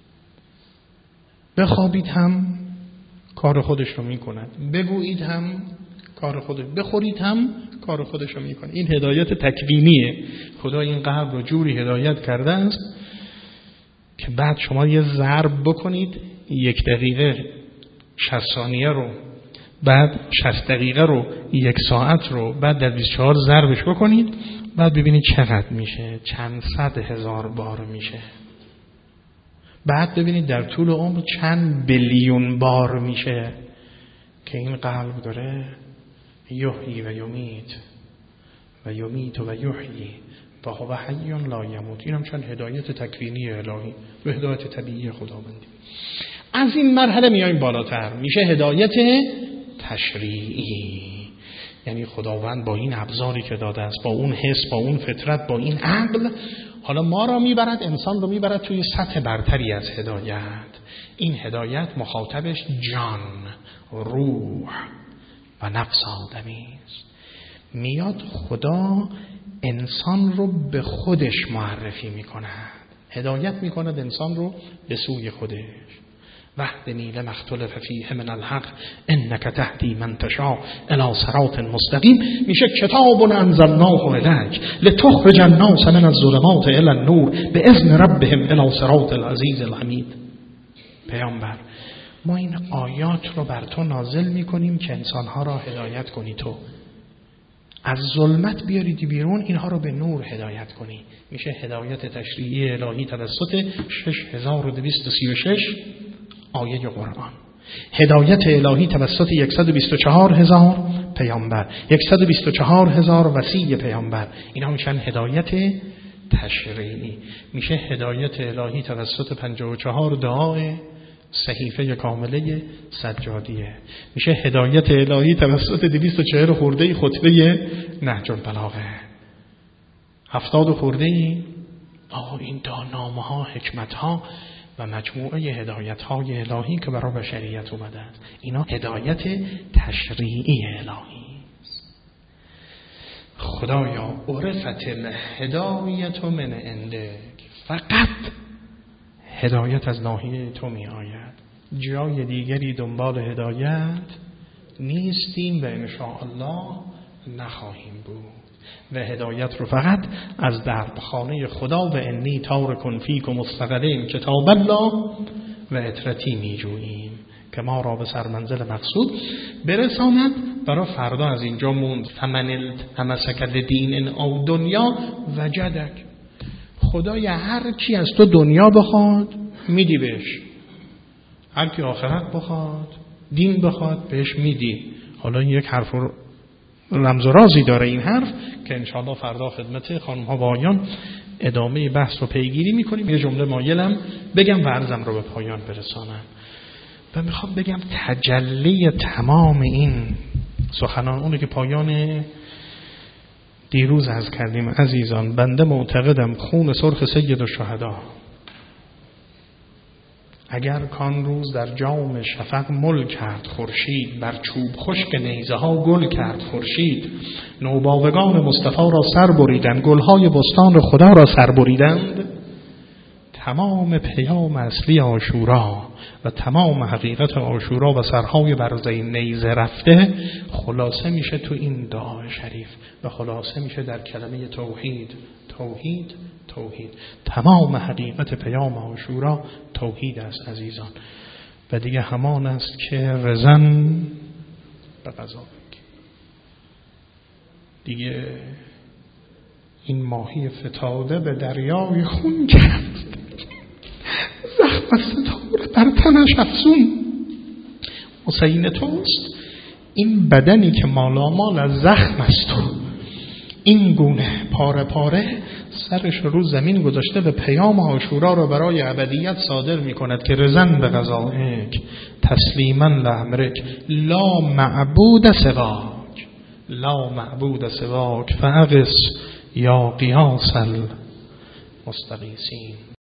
بخوابید هم کار خودش رو میکند، بگویید هم کار خودش، بخورید هم کار خودش رو میکنه. این هدایت تکوینیه. خدا این قلب رو جوری هدایت کرده است که بعد شما یه ضرب بکنید 1 دقیقه 60 ثانیه رو، بعد 60 دقیقه رو، 1 ساعت رو، بعد در 24 ضربش بکنید، بعد ببینید چقدر میشه، چند صد هزار بار میشه. بعد ببینید در طول عمر چند بیلیون بار میشه که این قلب داره یحیی و یمیت و یمیت و یحیی و هو حی لا یموت. اینم چند هدایت تکوینی الهی و هدایت طبیعی خداوندی. از این مرحله میایم بالاتر، میشه هدایت تشریعی. یعنی خداوند با این ابزاری که داده است، با اون حس، با اون فطرت، با این عقل، حالا ما را میبرد، انسان رو میبرد توی سطح برتری از هدایت. این هدایت مخاطبش جان، روح و نفس آدمی است. میاد خدا انسان رو به خودش معرفی میکند، هدایت میکند انسان رو به سوی خودش. واهدنی لما اختلف فیه من الحق انک تهدی من تشاء الی صراط مستقیم. میشه کتاب انزلناه الیک لتخرج الناس من الظلمات الی النور باذن ربهم الی صراط العزیز الحمید. پیامبر، ما این آیات رو بر تو نازل میکنیم که انسانها را هدایت کنی، تو از ظلمت بیاریدی بیرون، اینها رو به نور هدایت کنی. میشه هدایت تشریعی الهی توسط 6236 آیه قرآن، هدایت الهی توسط 124,000 پیامبر، 124,000 وصی پیامبر. اینا میشن هدایت تشریعی. میشه هدایت الهی توسط 54 دعای صحیفه کامله سجادیه. میشه هدایت الهی توسط 240 خورده خطبه نهج البلاغه، 70 خورده این نامه ها، حکمت ها و مجموعه هدایت های الهی که برای بشریت اومده. اینا هدایت تشریعی الهی. خدایا عرفت الهدایت من عندک، فقط هدایت از ناحیه تو می آید، جای دیگری دنبال هدایت نیستیم و انشاءالله نخواهیم بود و هدایت رو فقط از دربخانه خدا و انی تارک فیکم مستقلین کتاب الله و اطرتی می جوییم که ما را به سرمنزل مقصود برساند. برای فردا از اینجا موند فمن التمسک لدین او دنیا وجدک. خدای هر کی از تو دنیا بخواد میدی بهش، هر کی آخرت بخواد، دین بخواد، بهش میدی. حالا یک حرف رمز و رازی داره این حرف که انشاءالله فردا خدمت خانم ها و آقایان ادامه بحث رو پیگیری میکنیم. یه جمله مایلم بگم و عرضم رو به پایان برسانم و میخوام بگم تجلی تمام این سخنان اونه که پایان دیروز عرض کردیم. عزیزان، بنده معتقدم خون سرخ سید الشهدا اگر کان روز در جام شفق مل کرد خورشید، بر چوب خشک نیزه ها گل کرد خورشید، نوباوگان مصطفی را سر بریدند، گلهای بستان را خدا را سر بریدند، تمام پیام اصلی عاشورا و تمام حقیقت عاشورا و سرهای برزه نیزه رفته خلاصه میشه تو این دعای شریف و خلاصه میشه در کلمه توحید. توحید، توحید. تمام حقیقت پیام عاشورا توحید است عزیزان. و دیگه همان است که رزن به قضا دیگه این ماهی فتاده به دریای خون کرد، زخم ستاره بر تنش افزون. حسین توست این بدنی که مالامال از زخم است و این گونه پاره پاره سرش رو زمین گذاشته و پیام عاشورا رو برای ابدیت صادر می کند که رزن به قضائک تسلیما لامرک لا معبود سواک، لا معبود سواک فاغث یا قیاس المستغیثین.